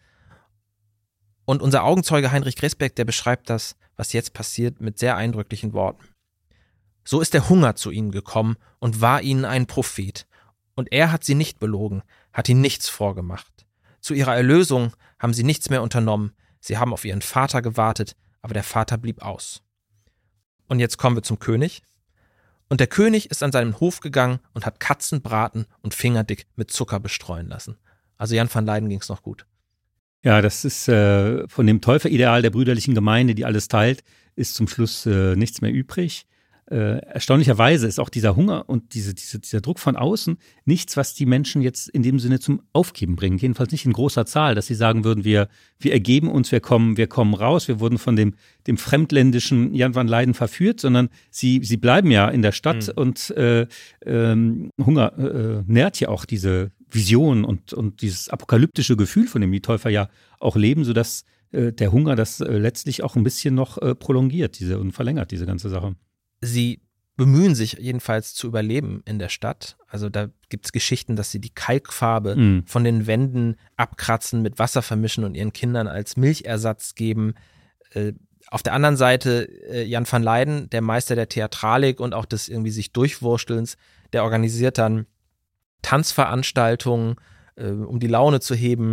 Und unser Augenzeuge Heinrich Gresbeck, der beschreibt das, was jetzt passiert, mit sehr eindrücklichen Worten. So ist der Hunger zu ihnen gekommen und war ihnen ein Prophet. Und er hat sie nicht belogen, hat ihnen nichts vorgemacht. Zu ihrer Erlösung haben sie nichts mehr unternommen. Sie haben auf ihren Vater gewartet, aber der Vater blieb aus. Und jetzt kommen wir zum König. Und der König ist an seinen Hof gegangen und hat Katzenbraten und fingerdick mit Zucker bestreuen lassen. Also Jan van Leyden ging es noch gut. Ja, das ist äh, von dem Täuferideal der brüderlichen Gemeinde, die alles teilt, ist zum Schluss äh, nichts mehr übrig. Äh, erstaunlicherweise ist auch dieser Hunger und diese, diese, dieser Druck von außen nichts, was die Menschen jetzt in dem Sinne zum Aufgeben bringt. Jedenfalls nicht in großer Zahl, dass sie sagen würden, wir, wir ergeben uns, wir kommen, wir kommen raus, wir wurden von dem, dem fremdländischen Jan van Leyden verführt, sondern sie, sie bleiben ja in der Stadt mhm. und äh, ähm, Hunger äh, nährt ja auch diese Vision und, und dieses apokalyptische Gefühl, von dem die Täufer ja auch leben, sodass äh, der Hunger das äh, letztlich auch ein bisschen noch äh, prolongiert diese, und verlängert diese ganze Sache. Sie bemühen sich jedenfalls zu überleben in der Stadt. Also da gibt es Geschichten, dass sie die Kalkfarbe mm. von den Wänden abkratzen, mit Wasser vermischen und ihren Kindern als Milchersatz geben. Äh, auf der anderen Seite äh, Jan van Leyden, der Meister der Theatralik und auch des irgendwie sich Durchwurstelns, der organisiert dann Tanzveranstaltungen, äh, um die Laune zu heben.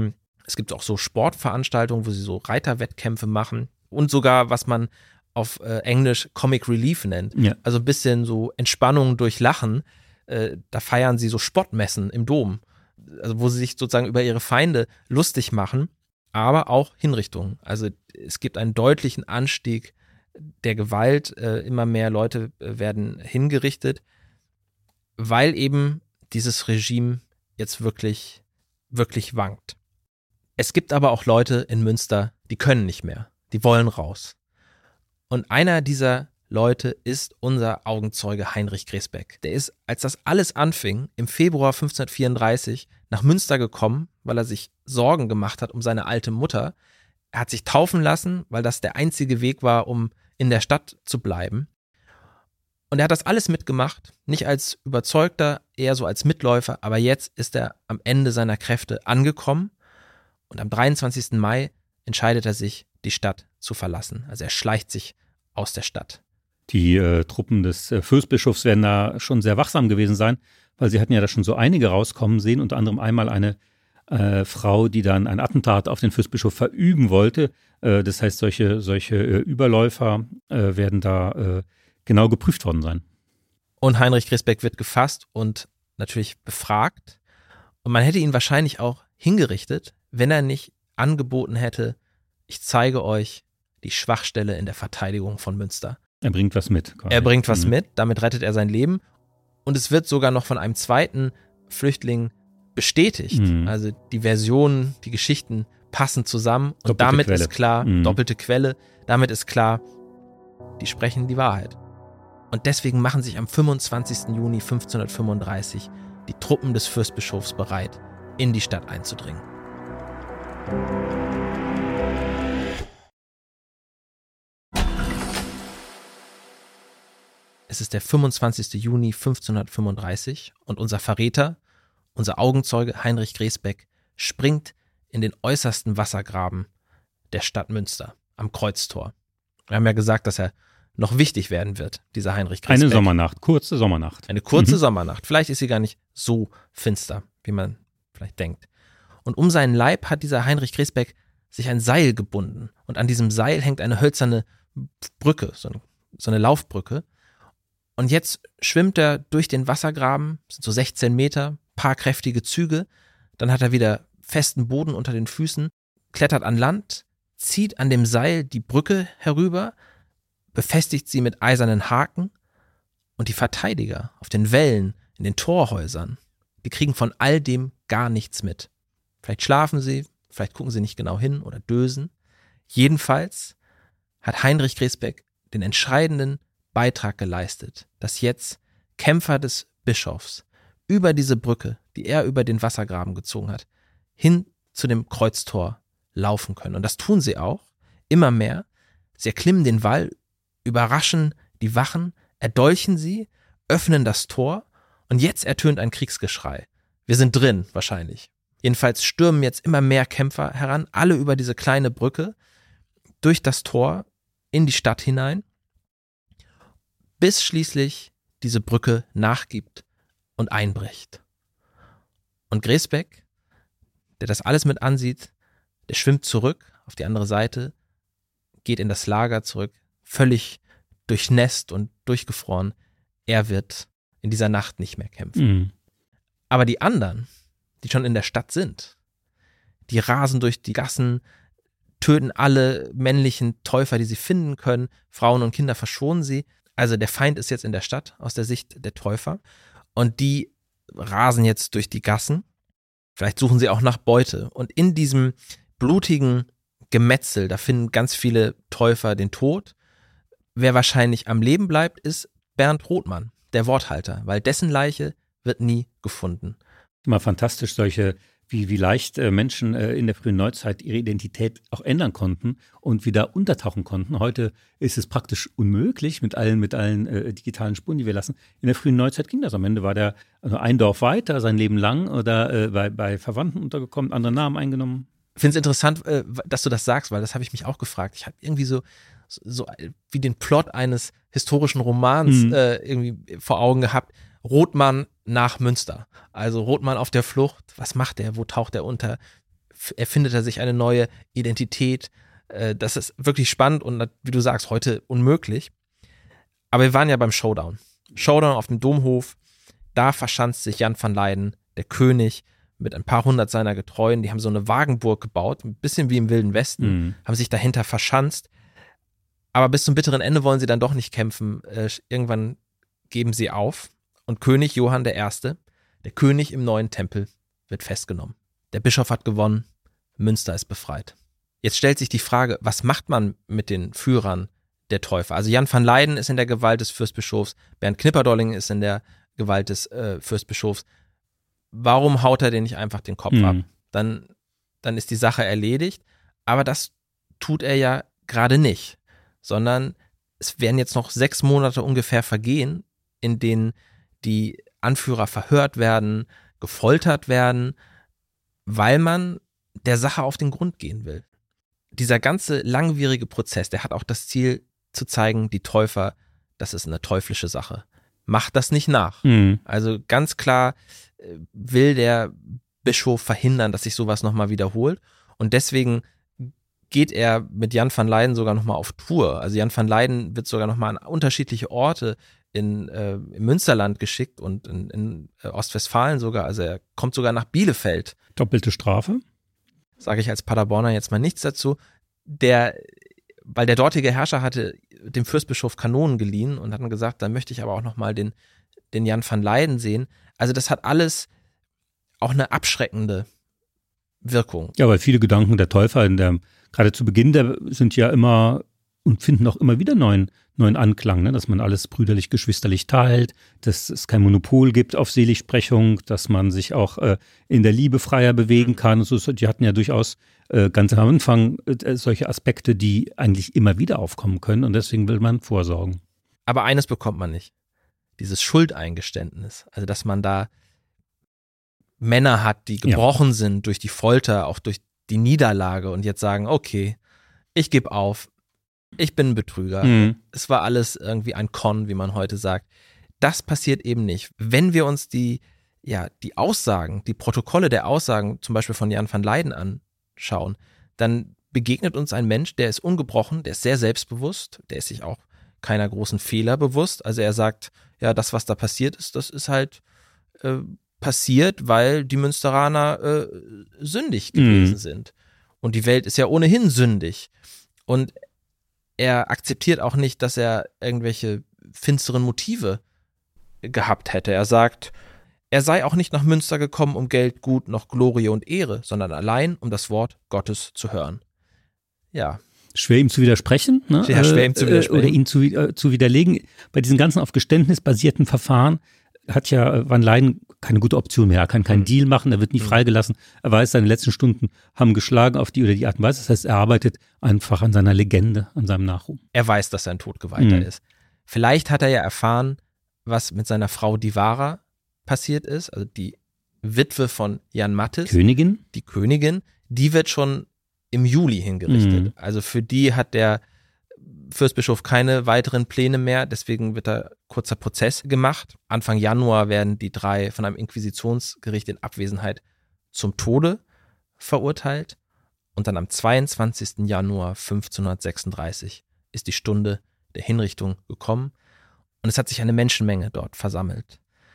Es gibt auch so Sportveranstaltungen, wo sie so Reiterwettkämpfe machen und sogar, was man auf äh, Englisch Comic Relief nennt. Ja. Also ein bisschen so Entspannung durch Lachen. Äh, da feiern sie so Spottmessen im Dom, also wo sie sich sozusagen über ihre Feinde lustig machen, aber auch Hinrichtungen. Also es gibt einen deutlichen Anstieg der Gewalt. Äh, immer mehr Leute äh, werden hingerichtet, weil eben dieses Regime jetzt wirklich, wirklich wankt. Es gibt aber auch Leute in Münster, die können nicht mehr. Die wollen raus. Und einer dieser Leute ist unser Augenzeuge Heinrich Gresbeck. Der ist, als das alles anfing, im Februar fünfzehnhundertvierunddreißig nach Münster gekommen, weil er sich Sorgen gemacht hat um seine alte Mutter. Er hat sich taufen lassen, weil das der einzige Weg war, um in der Stadt zu bleiben. Und er hat das alles mitgemacht, nicht als Überzeugter, eher so als Mitläufer, aber jetzt ist er am Ende seiner Kräfte angekommen und am dreiundzwanzigsten Mai entscheidet er sich, die Stadt zu verlassen. Also er schleicht sich aus der Stadt. Die äh, Truppen des äh, Fürstbischofs werden da schon sehr wachsam gewesen sein, weil sie hatten ja da schon so einige rauskommen sehen, unter anderem einmal eine äh, Frau, die dann ein Attentat auf den Fürstbischof verüben wollte. Äh, das heißt, solche, solche äh, Überläufer äh, werden da äh, genau geprüft worden sein. Und Heinrich Gresbeck wird gefasst und natürlich befragt. Und man hätte ihn wahrscheinlich auch hingerichtet, wenn er nicht angeboten hätte, ich zeige euch die Schwachstelle in der Verteidigung von Münster. Er bringt was mit. Quasi. Er bringt was mhm. mit, damit rettet er sein Leben. Und es wird sogar noch von einem zweiten Flüchtling bestätigt. Mhm. Also die Versionen, die Geschichten passen zusammen. Und Doppelte damit Quelle. ist klar, mhm. doppelte Quelle, damit ist klar, die sprechen die Wahrheit. Und deswegen machen sich am fünfundzwanzigsten Juni fünfzehnhundertfünfunddreißig die Truppen des Fürstbischofs bereit, in die Stadt einzudringen. Es ist der fünfundzwanzigsten Juni fünfzehnhundertfünfunddreißig und unser Verräter, unser Augenzeuge Heinrich Gresbeck, springt in den äußersten Wassergraben der Stadt Münster am Kreuztor. Wir haben ja gesagt, dass er noch wichtig werden wird, dieser Heinrich Gresbeck. Eine Sommernacht, kurze Sommernacht. Eine kurze mhm. Sommernacht. Vielleicht ist sie gar nicht so finster, wie man vielleicht denkt. Und um seinen Leib hat dieser Heinrich Gresbeck sich ein Seil gebunden. Und an diesem Seil hängt eine hölzerne Brücke, so eine, so eine Laufbrücke. Und jetzt schwimmt er durch den Wassergraben, das sind so sechzehn Meter, paar kräftige Züge. Dann hat er wieder festen Boden unter den Füßen, klettert an Land, zieht an dem Seil die Brücke herüber, befestigt sie mit eisernen Haken. Und die Verteidiger auf den Wällen, in den Torhäusern, die kriegen von all dem gar nichts mit. Vielleicht schlafen sie, vielleicht gucken sie nicht genau hin oder dösen. Jedenfalls hat Heinrich Gresbeck den entscheidenden Beitrag geleistet, dass jetzt Kämpfer des Bischofs über diese Brücke, die er über den Wassergraben gezogen hat, hin zu dem Kreuztor laufen können. Und das tun sie auch, immer mehr. Sie erklimmen den Wall, überraschen die Wachen, erdolchen sie, öffnen das Tor und jetzt ertönt ein Kriegsgeschrei. Wir sind drin, wahrscheinlich. Jedenfalls stürmen jetzt immer mehr Kämpfer heran, alle über diese kleine Brücke, durch das Tor in die Stadt hinein, bis schließlich diese Brücke nachgibt und einbricht. Und Gresbeck, der das alles mit ansieht, der schwimmt zurück auf die andere Seite, geht in das Lager zurück, völlig durchnässt und durchgefroren. Er wird in dieser Nacht nicht mehr kämpfen. Mhm. Aber die anderen, die schon in der Stadt sind, die rasen durch die Gassen, töten alle männlichen Täufer, die sie finden können, Frauen und Kinder verschonen sie. Also der Feind ist jetzt in der Stadt aus der Sicht der Täufer und die rasen jetzt durch die Gassen. Vielleicht suchen sie auch nach Beute. Und in diesem blutigen Gemetzel, da finden ganz viele Täufer den Tod. Wer wahrscheinlich am Leben bleibt, ist Bernd Rothmann, der Worthalter, weil dessen Leiche wird nie gefunden. Immer fantastisch, solche, wie, wie leicht äh, Menschen äh, in der frühen Neuzeit ihre Identität auch ändern konnten und wieder untertauchen konnten. Heute ist es praktisch unmöglich mit allen, mit allen äh, digitalen Spuren, die wir lassen. In der frühen Neuzeit ging das. Am Ende war der also ein Dorf weiter, sein Leben lang oder äh, bei, bei Verwandten untergekommen, andere Namen eingenommen. Ich finde es interessant, äh, dass du das sagst, weil das habe ich mich auch gefragt. Ich habe irgendwie so, so wie den Plot eines historischen Romans mhm. äh, irgendwie vor Augen gehabt. Rothmann nach Münster. Also Rothmann auf der Flucht. Was macht er? Wo taucht er unter? erfindet er sich eine neue Identität. Äh, das ist wirklich spannend und wie du sagst, heute unmöglich. Aber wir waren ja beim Showdown. Showdown auf dem Domhof. Da verschanzt sich Jan van Leyden, der König, mit ein paar hundert seiner Getreuen. Die haben so eine Wagenburg gebaut, ein bisschen wie im Wilden Westen, mhm. haben sich dahinter verschanzt. Aber bis zum bitteren Ende wollen sie dann doch nicht kämpfen. Äh, irgendwann geben sie auf. Und König Johann der Erste, der König im neuen Tempel, wird festgenommen. Der Bischof hat gewonnen, Münster ist befreit. Jetzt stellt sich die Frage, was macht man mit den Führern der Täufer? Also Jan van Leyden ist in der Gewalt des Fürstbischofs, Bernd Knipperdolling ist in der Gewalt des äh, Fürstbischofs. Warum haut er den nicht einfach den Kopf mhm. ab? Dann, dann ist die Sache erledigt. Aber das tut er ja gerade nicht, sondern es werden jetzt noch sechs Monate ungefähr vergehen, in denen die Anführer verhört werden, gefoltert werden, weil man der Sache auf den Grund gehen will. Dieser ganze langwierige Prozess, der hat auch das Ziel zu zeigen, die Täufer, das ist eine teuflische Sache. Macht das nicht nach. Mhm. Also ganz klar will der Bischof verhindern, dass sich sowas nochmal wiederholt. Und deswegen geht er mit Jan van Leyden sogar nochmal auf Tour. Also Jan van Leyden wird sogar nochmal an unterschiedliche Orte in, äh, im Münsterland geschickt und in, in äh, Ostwestfalen sogar. Also er kommt sogar nach Bielefeld. Doppelte Strafe? Sage ich als Paderborner jetzt mal nichts dazu. Der, weil der dortige Herrscher hatte dem Fürstbischof Kanonen geliehen und hat dann gesagt, da möchte ich aber auch nochmal den, den Jan van Leyden sehen. Also das hat alles auch eine abschreckende Wirkung. Ja, weil viele Gedanken der Täufer in der, gerade zu Beginn der, sind ja immer und finden auch immer wieder neuen, neuen Anklang, ne? Dass man alles brüderlich, geschwisterlich teilt, dass es kein Monopol gibt auf Seligsprechung, dass man sich auch äh, in der Liebe freier bewegen kann. Und so, die hatten ja durchaus äh, ganz am Anfang äh, solche Aspekte, die eigentlich immer wieder aufkommen können und deswegen will man vorsorgen. Aber eines bekommt man nicht, dieses Schuldeingeständnis, also dass man da Männer hat, die gebrochen ja. sind durch die Folter, auch durch die Niederlage und jetzt sagen, okay, ich gebe auf, ich bin ein Betrüger. Mhm. Es war alles irgendwie ein Con, wie man heute sagt. Das passiert eben nicht. Wenn wir uns die, ja, die Aussagen, die Protokolle der Aussagen, zum Beispiel von Jan van Leyden anschauen, dann begegnet uns ein Mensch, der ist ungebrochen, der ist sehr selbstbewusst, der ist sich auch keiner großen Fehler bewusst. Also er sagt, ja, das, was da passiert ist, das ist halt äh, passiert, weil die Münsteraner äh, sündig gewesen mhm. sind. Und die Welt ist ja ohnehin sündig. Und er akzeptiert auch nicht, dass er irgendwelche finsteren Motive gehabt hätte. Er sagt, er sei auch nicht nach Münster gekommen, um Geld, Gut, noch Glorie und Ehre, sondern allein, um das Wort Gottes zu hören. Ja. Schwer ihm zu widersprechen, ne? Ja, schwer ihm zu widersprechen. Oder ihn zu, äh, zu widerlegen. Bei diesen ganzen auf Geständnis basierten Verfahren hat ja Van Leyden keine gute Option mehr. Er kann keinen mhm. Deal machen, er wird nie mhm. freigelassen. Er weiß, seine letzten Stunden haben geschlagen auf die oder die Art und Weise. Das heißt, er arbeitet einfach an seiner Legende, an seinem Nachruhm. Er weiß, dass er ein Todgeweihter mhm. ist. Vielleicht hat er ja erfahren, was mit seiner Frau Divara passiert ist, also die Witwe von Jan Matthys. Königin? Die Königin, die wird schon im Juli hingerichtet. Mhm. Also für die hat der Fürstbischof keine weiteren Pläne mehr, deswegen wird da kurzer Prozess gemacht. Anfang Januar werden die drei von einem Inquisitionsgericht in Abwesenheit zum Tode verurteilt und dann am zweiundzwanzigsten Januar fünfzehnhundertsechsunddreißig ist die Stunde der Hinrichtung gekommen und es hat sich eine Menschenmenge dort versammelt.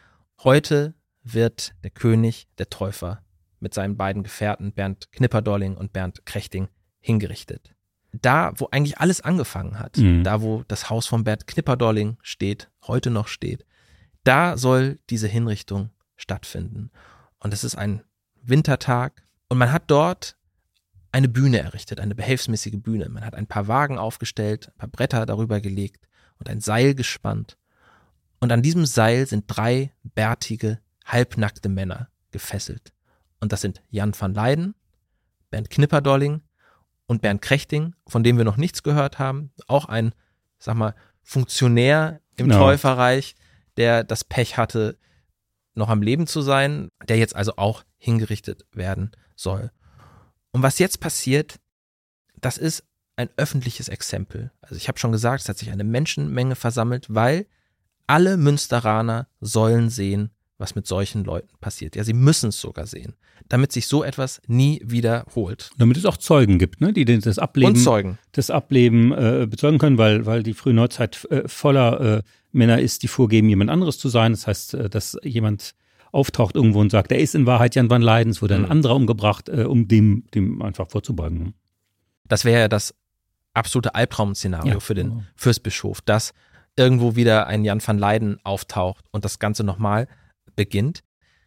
Heute wird der König der Täufer mit seinen beiden Gefährten Bernd Knipperdolling und Bernd Krechting hingerichtet. Da, wo eigentlich alles angefangen hat, mhm. da, wo das Haus von Bernd Knipperdolling steht, heute noch steht, da soll diese Hinrichtung stattfinden. Und es ist ein Wintertag und man hat dort eine Bühne errichtet, eine behelfsmäßige Bühne. Man hat ein paar Wagen aufgestellt, ein paar Bretter darüber gelegt und ein Seil gespannt. Und an diesem Seil sind drei bärtige, halbnackte Männer gefesselt. Und das sind Jan van Leyden, Bernd Knipperdolling und Bernd Krechting, von dem wir noch nichts gehört haben. Auch ein, sag mal, Funktionär im no. Täuferreich, der das Pech hatte, noch am Leben zu sein, der jetzt also auch hingerichtet werden soll. Und was jetzt passiert, das ist ein öffentliches Exempel. Also ich habe schon gesagt, es hat sich eine Menschenmenge versammelt, weil alle Münsteraner sollen sehen, was mit solchen Leuten passiert. Ja, sie müssen es sogar sehen, damit sich so etwas nie wiederholt. Damit es auch Zeugen gibt, ne, die das Ableben, Und Zeugen. das Ableben äh, bezeugen können, weil, weil die frühe Neuzeit äh, voller äh, Männer ist, die vorgeben, jemand anderes zu sein. Das heißt, äh, dass jemand auftaucht irgendwo und sagt, er ist in Wahrheit Jan van Leyden, es wurde ein Mhm. anderer umgebracht, äh, um dem, dem einfach vorzubeugen. Das wäre ja das absolute Albtraum-Szenario Ja, für den genau. Fürstbischof, dass irgendwo wieder ein Jan van Leyden auftaucht und das Ganze nochmal beginnt.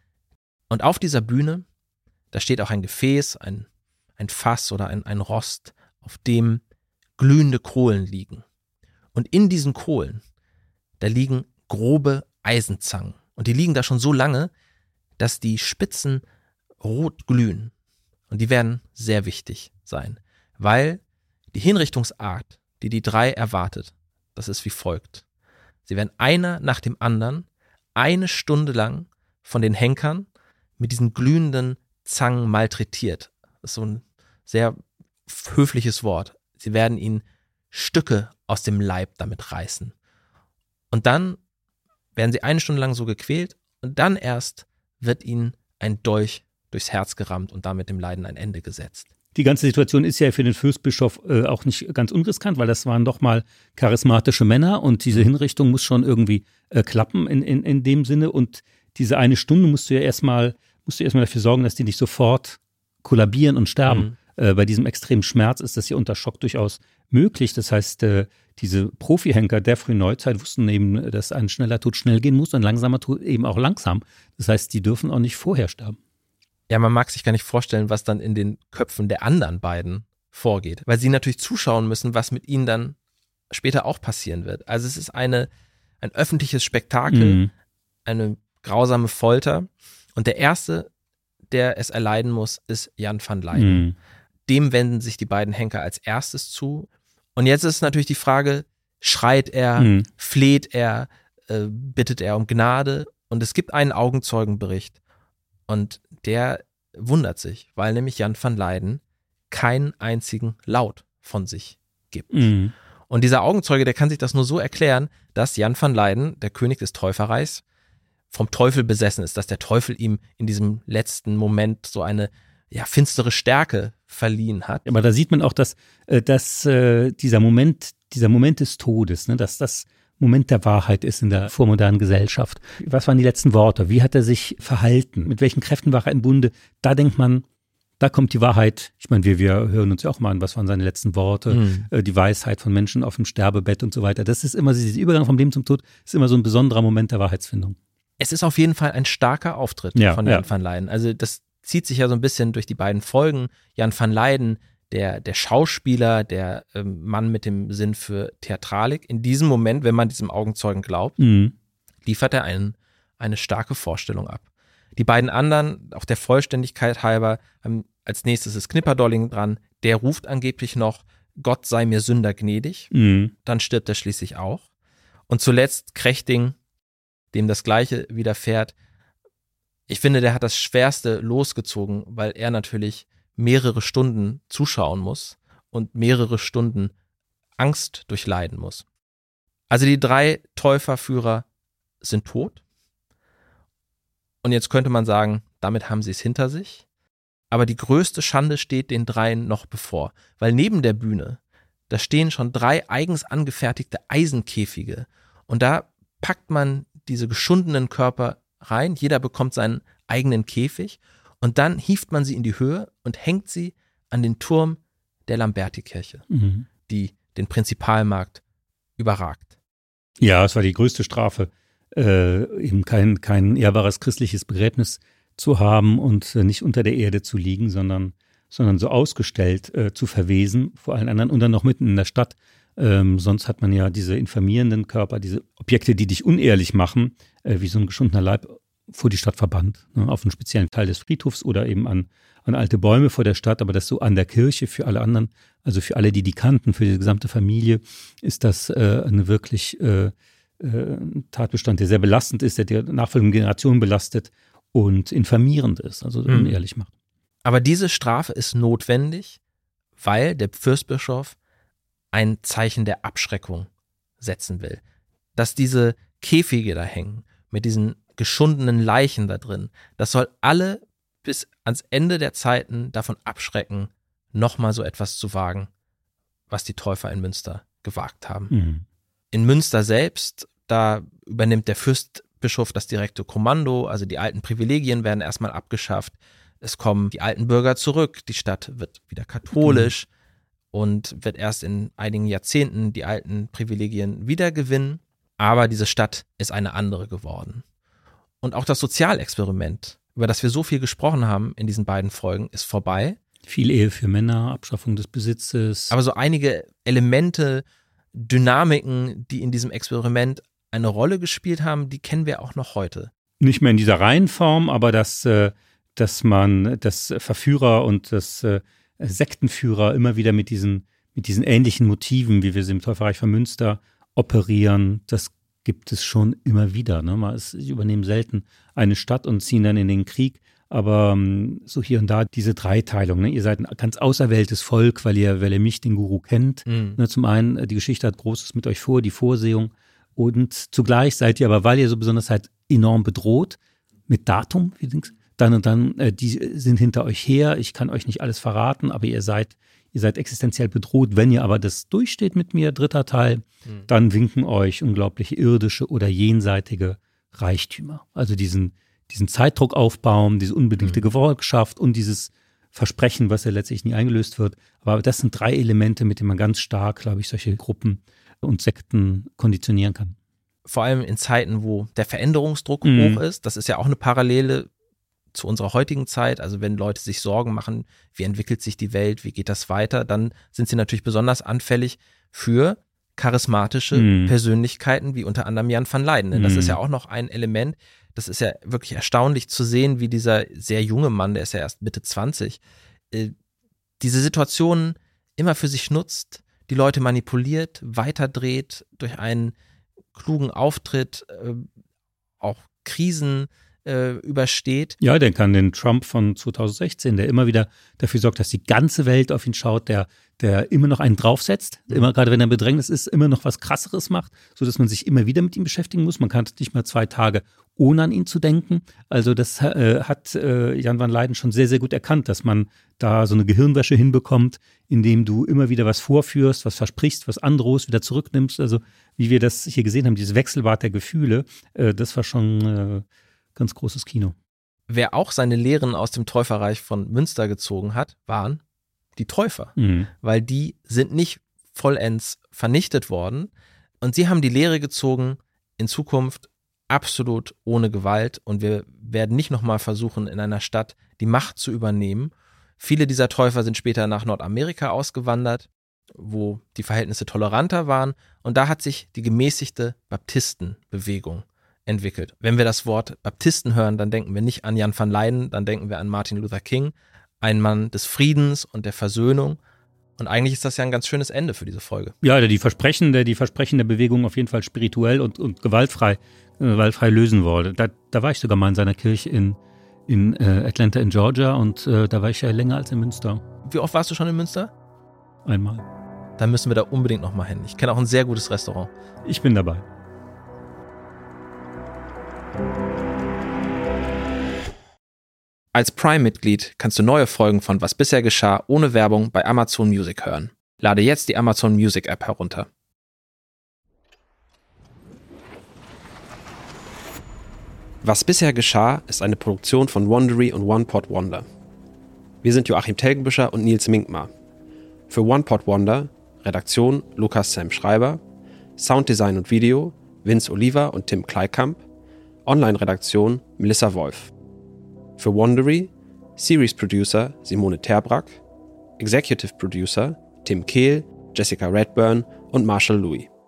Und auf dieser Bühne, da steht auch ein Gefäß, ein, ein Fass oder ein, ein Rost, auf dem glühende Kohlen liegen. Und in diesen Kohlen, da liegen grobe Eisenzangen. Und die liegen da schon so lange, dass die Spitzen rot glühen. Und die werden sehr wichtig sein, weil die Hinrichtungsart, die die drei erwartet, das ist wie folgt. Sie werden einer nach dem anderen eine Stunde lang von den Henkern mit diesen glühenden Zangen malträtiert. Das ist so ein sehr höfliches Wort. Sie werden ihnen Stücke aus dem Leib damit reißen. Und dann werden sie eine Stunde lang so gequält und dann erst wird ihnen ein Dolch durchs Herz gerammt und damit dem Leiden ein Ende gesetzt. Die ganze Situation ist ja für den Fürstbischof äh, auch nicht ganz unriskant, weil das waren doch mal charismatische Männer und diese Hinrichtung muss schon irgendwie äh, klappen in, in, in dem Sinne. Und diese eine Stunde musst du ja erstmal, musst du erstmal dafür sorgen, dass die nicht sofort kollabieren und sterben. Mhm. Äh, bei diesem extremen Schmerz ist das ja unter Schock durchaus möglich. Das heißt, äh, diese Profihenker der frühen Neuzeit wussten eben, dass ein schneller Tod schnell gehen muss und ein langsamer Tod eben auch langsam. Das heißt, die dürfen auch nicht vorher sterben. Ja, man mag sich gar nicht vorstellen, was dann in den Köpfen der anderen beiden vorgeht, weil sie natürlich zuschauen müssen, was mit ihnen dann später auch passieren wird. Also es ist eine, ein öffentliches Spektakel, mhm. eine grausame Folter und der Erste, der es erleiden muss, ist Jan van Leyden. Mhm. Dem wenden sich die beiden Henker als erstes zu und jetzt ist natürlich die Frage, schreit er, mhm. fleht er, äh, bittet er um Gnade und es gibt einen Augenzeugenbericht und der wundert sich, weil nämlich Jan van Leyden keinen einzigen Laut von sich gibt. Mhm. Und dieser Augenzeuge, der kann sich das nur so erklären, dass Jan van Leyden, der König des Täuferreichs, vom Teufel besessen ist, dass der Teufel ihm in diesem letzten Moment so eine ja, finstere Stärke verliehen hat. Aber da sieht man auch, dass, dass äh, dieser Moment, dieser Moment des Todes, ne, dass das Moment der Wahrheit ist in der vormodernen Gesellschaft. Was waren die letzten Worte? Wie hat er sich verhalten? Mit welchen Kräften war er im Bunde? Da denkt man, da kommt die Wahrheit. Ich meine, wir, wir hören uns ja auch mal an, was waren seine letzten Worte, mhm. äh, die Weisheit von Menschen auf dem Sterbebett und so weiter. Das ist immer, dieser Übergang vom Leben zum Tod ist immer so ein besonderer Moment der Wahrheitsfindung. Es ist auf jeden Fall ein starker Auftritt ja, von Jan ja. van Leyden. Also das zieht sich ja so ein bisschen durch die beiden Folgen. Jan van Leyden, der, der Schauspieler, der ähm, Mann mit dem Sinn für Theatralik. In diesem Moment, wenn man diesem Augenzeugen glaubt, mhm. liefert er einen, eine starke Vorstellung ab. Die beiden anderen, auch der Vollständigkeit halber, ähm, als nächstes ist Knipperdolling dran. Der ruft angeblich noch, Gott sei mir Sünder gnädig. Mhm. Dann stirbt er schließlich auch. Und zuletzt Krechting, dem das Gleiche widerfährt. Ich finde, der hat das Schwerste losgezogen, weil er natürlich mehrere Stunden zuschauen muss und mehrere Stunden Angst durchleiden muss. Also die drei Täuferführer sind tot. Und jetzt könnte man sagen, damit haben sie es hinter sich. Aber die größte Schande steht den dreien noch bevor. Weil neben der Bühne, da stehen schon drei eigens angefertigte Eisenkäfige. Und da packt man diese geschundenen Körper rein. Jeder bekommt seinen eigenen Käfig. Und dann hieft man sie in die Höhe und hängt sie an den Turm der Lambertikirche, mhm. die den Prinzipalmarkt überragt. Ja, es war die größte Strafe, äh, eben kein, kein ehrbares christliches Begräbnis zu haben und äh, nicht unter der Erde zu liegen, sondern, sondern so ausgestellt äh, zu verwesen vor allen anderen und dann noch mitten in der Stadt. Ähm, sonst hat man ja diese infamierenden Körper, diese Objekte, die dich unehrlich machen, äh, wie so ein geschundener Leib, vor die Stadt verbannt, ne, auf einen speziellen Teil des Friedhofs oder eben an, an alte Bäume vor der Stadt, aber das so an der Kirche für alle anderen, also für alle, die die kannten, für die gesamte Familie, ist das äh, eine wirklich äh, äh, Tatbestand, der sehr belastend ist, der die nachfolgende Generation belastet und infamierend ist, also mhm. unehrlich macht. Aber diese Strafe ist notwendig, weil der Fürstbischof ein Zeichen der Abschreckung setzen will. Dass diese Käfige da hängen mit diesen geschundenen Leichen da drin, das soll alle bis ans Ende der Zeiten davon abschrecken, nochmal so etwas zu wagen, was die Täufer in Münster gewagt haben. Mhm. In Münster selbst, da übernimmt der Fürstbischof das direkte Kommando, also die alten Privilegien werden erstmal abgeschafft, es kommen die alten Bürger zurück, die Stadt wird wieder katholisch mhm. und wird erst in einigen Jahrzehnten die alten Privilegien wiedergewinnen, aber diese Stadt ist eine andere geworden. Und auch das Sozialexperiment, über das wir so viel gesprochen haben in diesen beiden Folgen, ist vorbei. Viel Ehe für Männer, Abschaffung des Besitzes. Aber so einige Elemente, Dynamiken, die in diesem Experiment eine Rolle gespielt haben, die kennen wir auch noch heute. Nicht mehr in dieser Reihenform, aber dass, dass man, dass Verführer und das Sektenführer immer wieder mit diesen, mit diesen ähnlichen Motiven, wie wir sie im Täuferreich von Münster operieren, das gibt es schon immer wieder. Ne? Man ist, sie übernehmen selten eine Stadt und ziehen dann in den Krieg. Aber um, so hier und da diese Dreiteilung. Ne? Ihr seid ein ganz auserwähltes Volk, weil ihr, weil ihr mich, den Guru, kennt. Mhm. Ne? Zum einen, die Geschichte hat Großes mit euch vor, die Vorsehung. Und zugleich seid ihr aber, weil ihr so besonders seid, enorm bedroht. Mit Datum, wie denkst, dann und dann, äh, die sind hinter euch her. Ich kann euch nicht alles verraten, aber ihr seid, ihr seid existenziell bedroht. Wenn ihr aber das durchsteht mit mir, dritter Teil, mhm. dann winken euch unglaubliche irdische oder jenseitige Reichtümer. Also diesen diesen Zeitdruck aufbauen, diese unbedingte mhm. Gefolgschaft und dieses Versprechen, was ja letztlich nie eingelöst wird. Aber das sind drei Elemente, mit denen man ganz stark, glaube ich, solche Gruppen und Sekten konditionieren kann. Vor allem in Zeiten, wo der Veränderungsdruck mhm. hoch ist. Das ist ja auch eine Parallele zu unserer heutigen Zeit. Also wenn Leute sich Sorgen machen, wie entwickelt sich die Welt, wie geht das weiter, dann sind sie natürlich besonders anfällig für charismatische mhm. Persönlichkeiten, wie unter anderem Jan van Leyden. Denn das mhm. ist ja auch noch ein Element. Das ist ja wirklich erstaunlich zu sehen, wie dieser sehr junge Mann, der ist ja erst Mitte zwanzig, äh, diese Situationen immer für sich nutzt, die Leute manipuliert, weiterdreht, durch einen klugen Auftritt äh, auch Krisen äh, übersteht. Ja, der kann den Trump von zweitausendsechzehn, der immer wieder dafür sorgt, dass die ganze Welt auf ihn schaut, der der immer noch einen draufsetzt, mhm. immer gerade wenn er in Bedrängnis ist, immer noch was Krasseres macht, sodass man sich immer wieder mit ihm beschäftigen muss. Man kann nicht mal zwei Tage ohne an ihn zu denken. Also das äh, hat äh, Jan van Leyden schon sehr, sehr gut erkannt, dass man da so eine Gehirnwäsche hinbekommt, indem du immer wieder was vorführst, was versprichst, was androhst, wieder zurücknimmst. Also wie wir das hier gesehen haben, dieses Wechselbad der Gefühle, äh, das war schon äh, ganz großes Kino. Wer auch seine Lehren aus dem Täuferreich von Münster gezogen hat, waren die Täufer, mhm. weil die sind nicht vollends vernichtet worden und sie haben die Lehre gezogen, in Zukunft absolut ohne Gewalt und wir werden nicht nochmal versuchen, in einer Stadt die Macht zu übernehmen. Viele dieser Täufer sind später nach Nordamerika ausgewandert, wo die Verhältnisse toleranter waren und da hat sich die gemäßigte Baptistenbewegung entwickelt. Wenn wir das Wort Baptisten hören, dann denken wir nicht an Jan van Leyden, dann denken wir an Martin Luther King, ein Mann des Friedens und der Versöhnung. Und eigentlich ist das ja ein ganz schönes Ende für diese Folge. Ja, die Versprechen der, die Versprechen der Bewegung auf jeden Fall spirituell und, und gewaltfrei, äh, gewaltfrei lösen wollte. Da, da war ich sogar mal in seiner Kirche in, in äh, Atlanta in Georgia und äh, da war ich ja länger als in Münster. Wie oft warst du schon in Münster? Einmal. Dann müssen wir da unbedingt nochmal hin. Ich kenne auch ein sehr gutes Restaurant. Ich bin dabei. Als Prime-Mitglied kannst du neue Folgen von Was bisher geschah ohne Werbung bei Amazon Music hören. Lade jetzt die Amazon Music App herunter. Was bisher geschah ist eine Produktion von Wondery und One Pot Wonder. Wir sind Joachim Telgenbüscher und Nils Minkmar. Für One Pot Wonder Redaktion Lukas Sam Schreiber, Sounddesign und Video Vince Oliver und Tim Kleikamp, Online-Redaktion Melissa Wolf. Für Wondery, Series Producer Simone Terbrack, Executive Producer Tim Kehl, Jessica Redburn und Marshall Louis.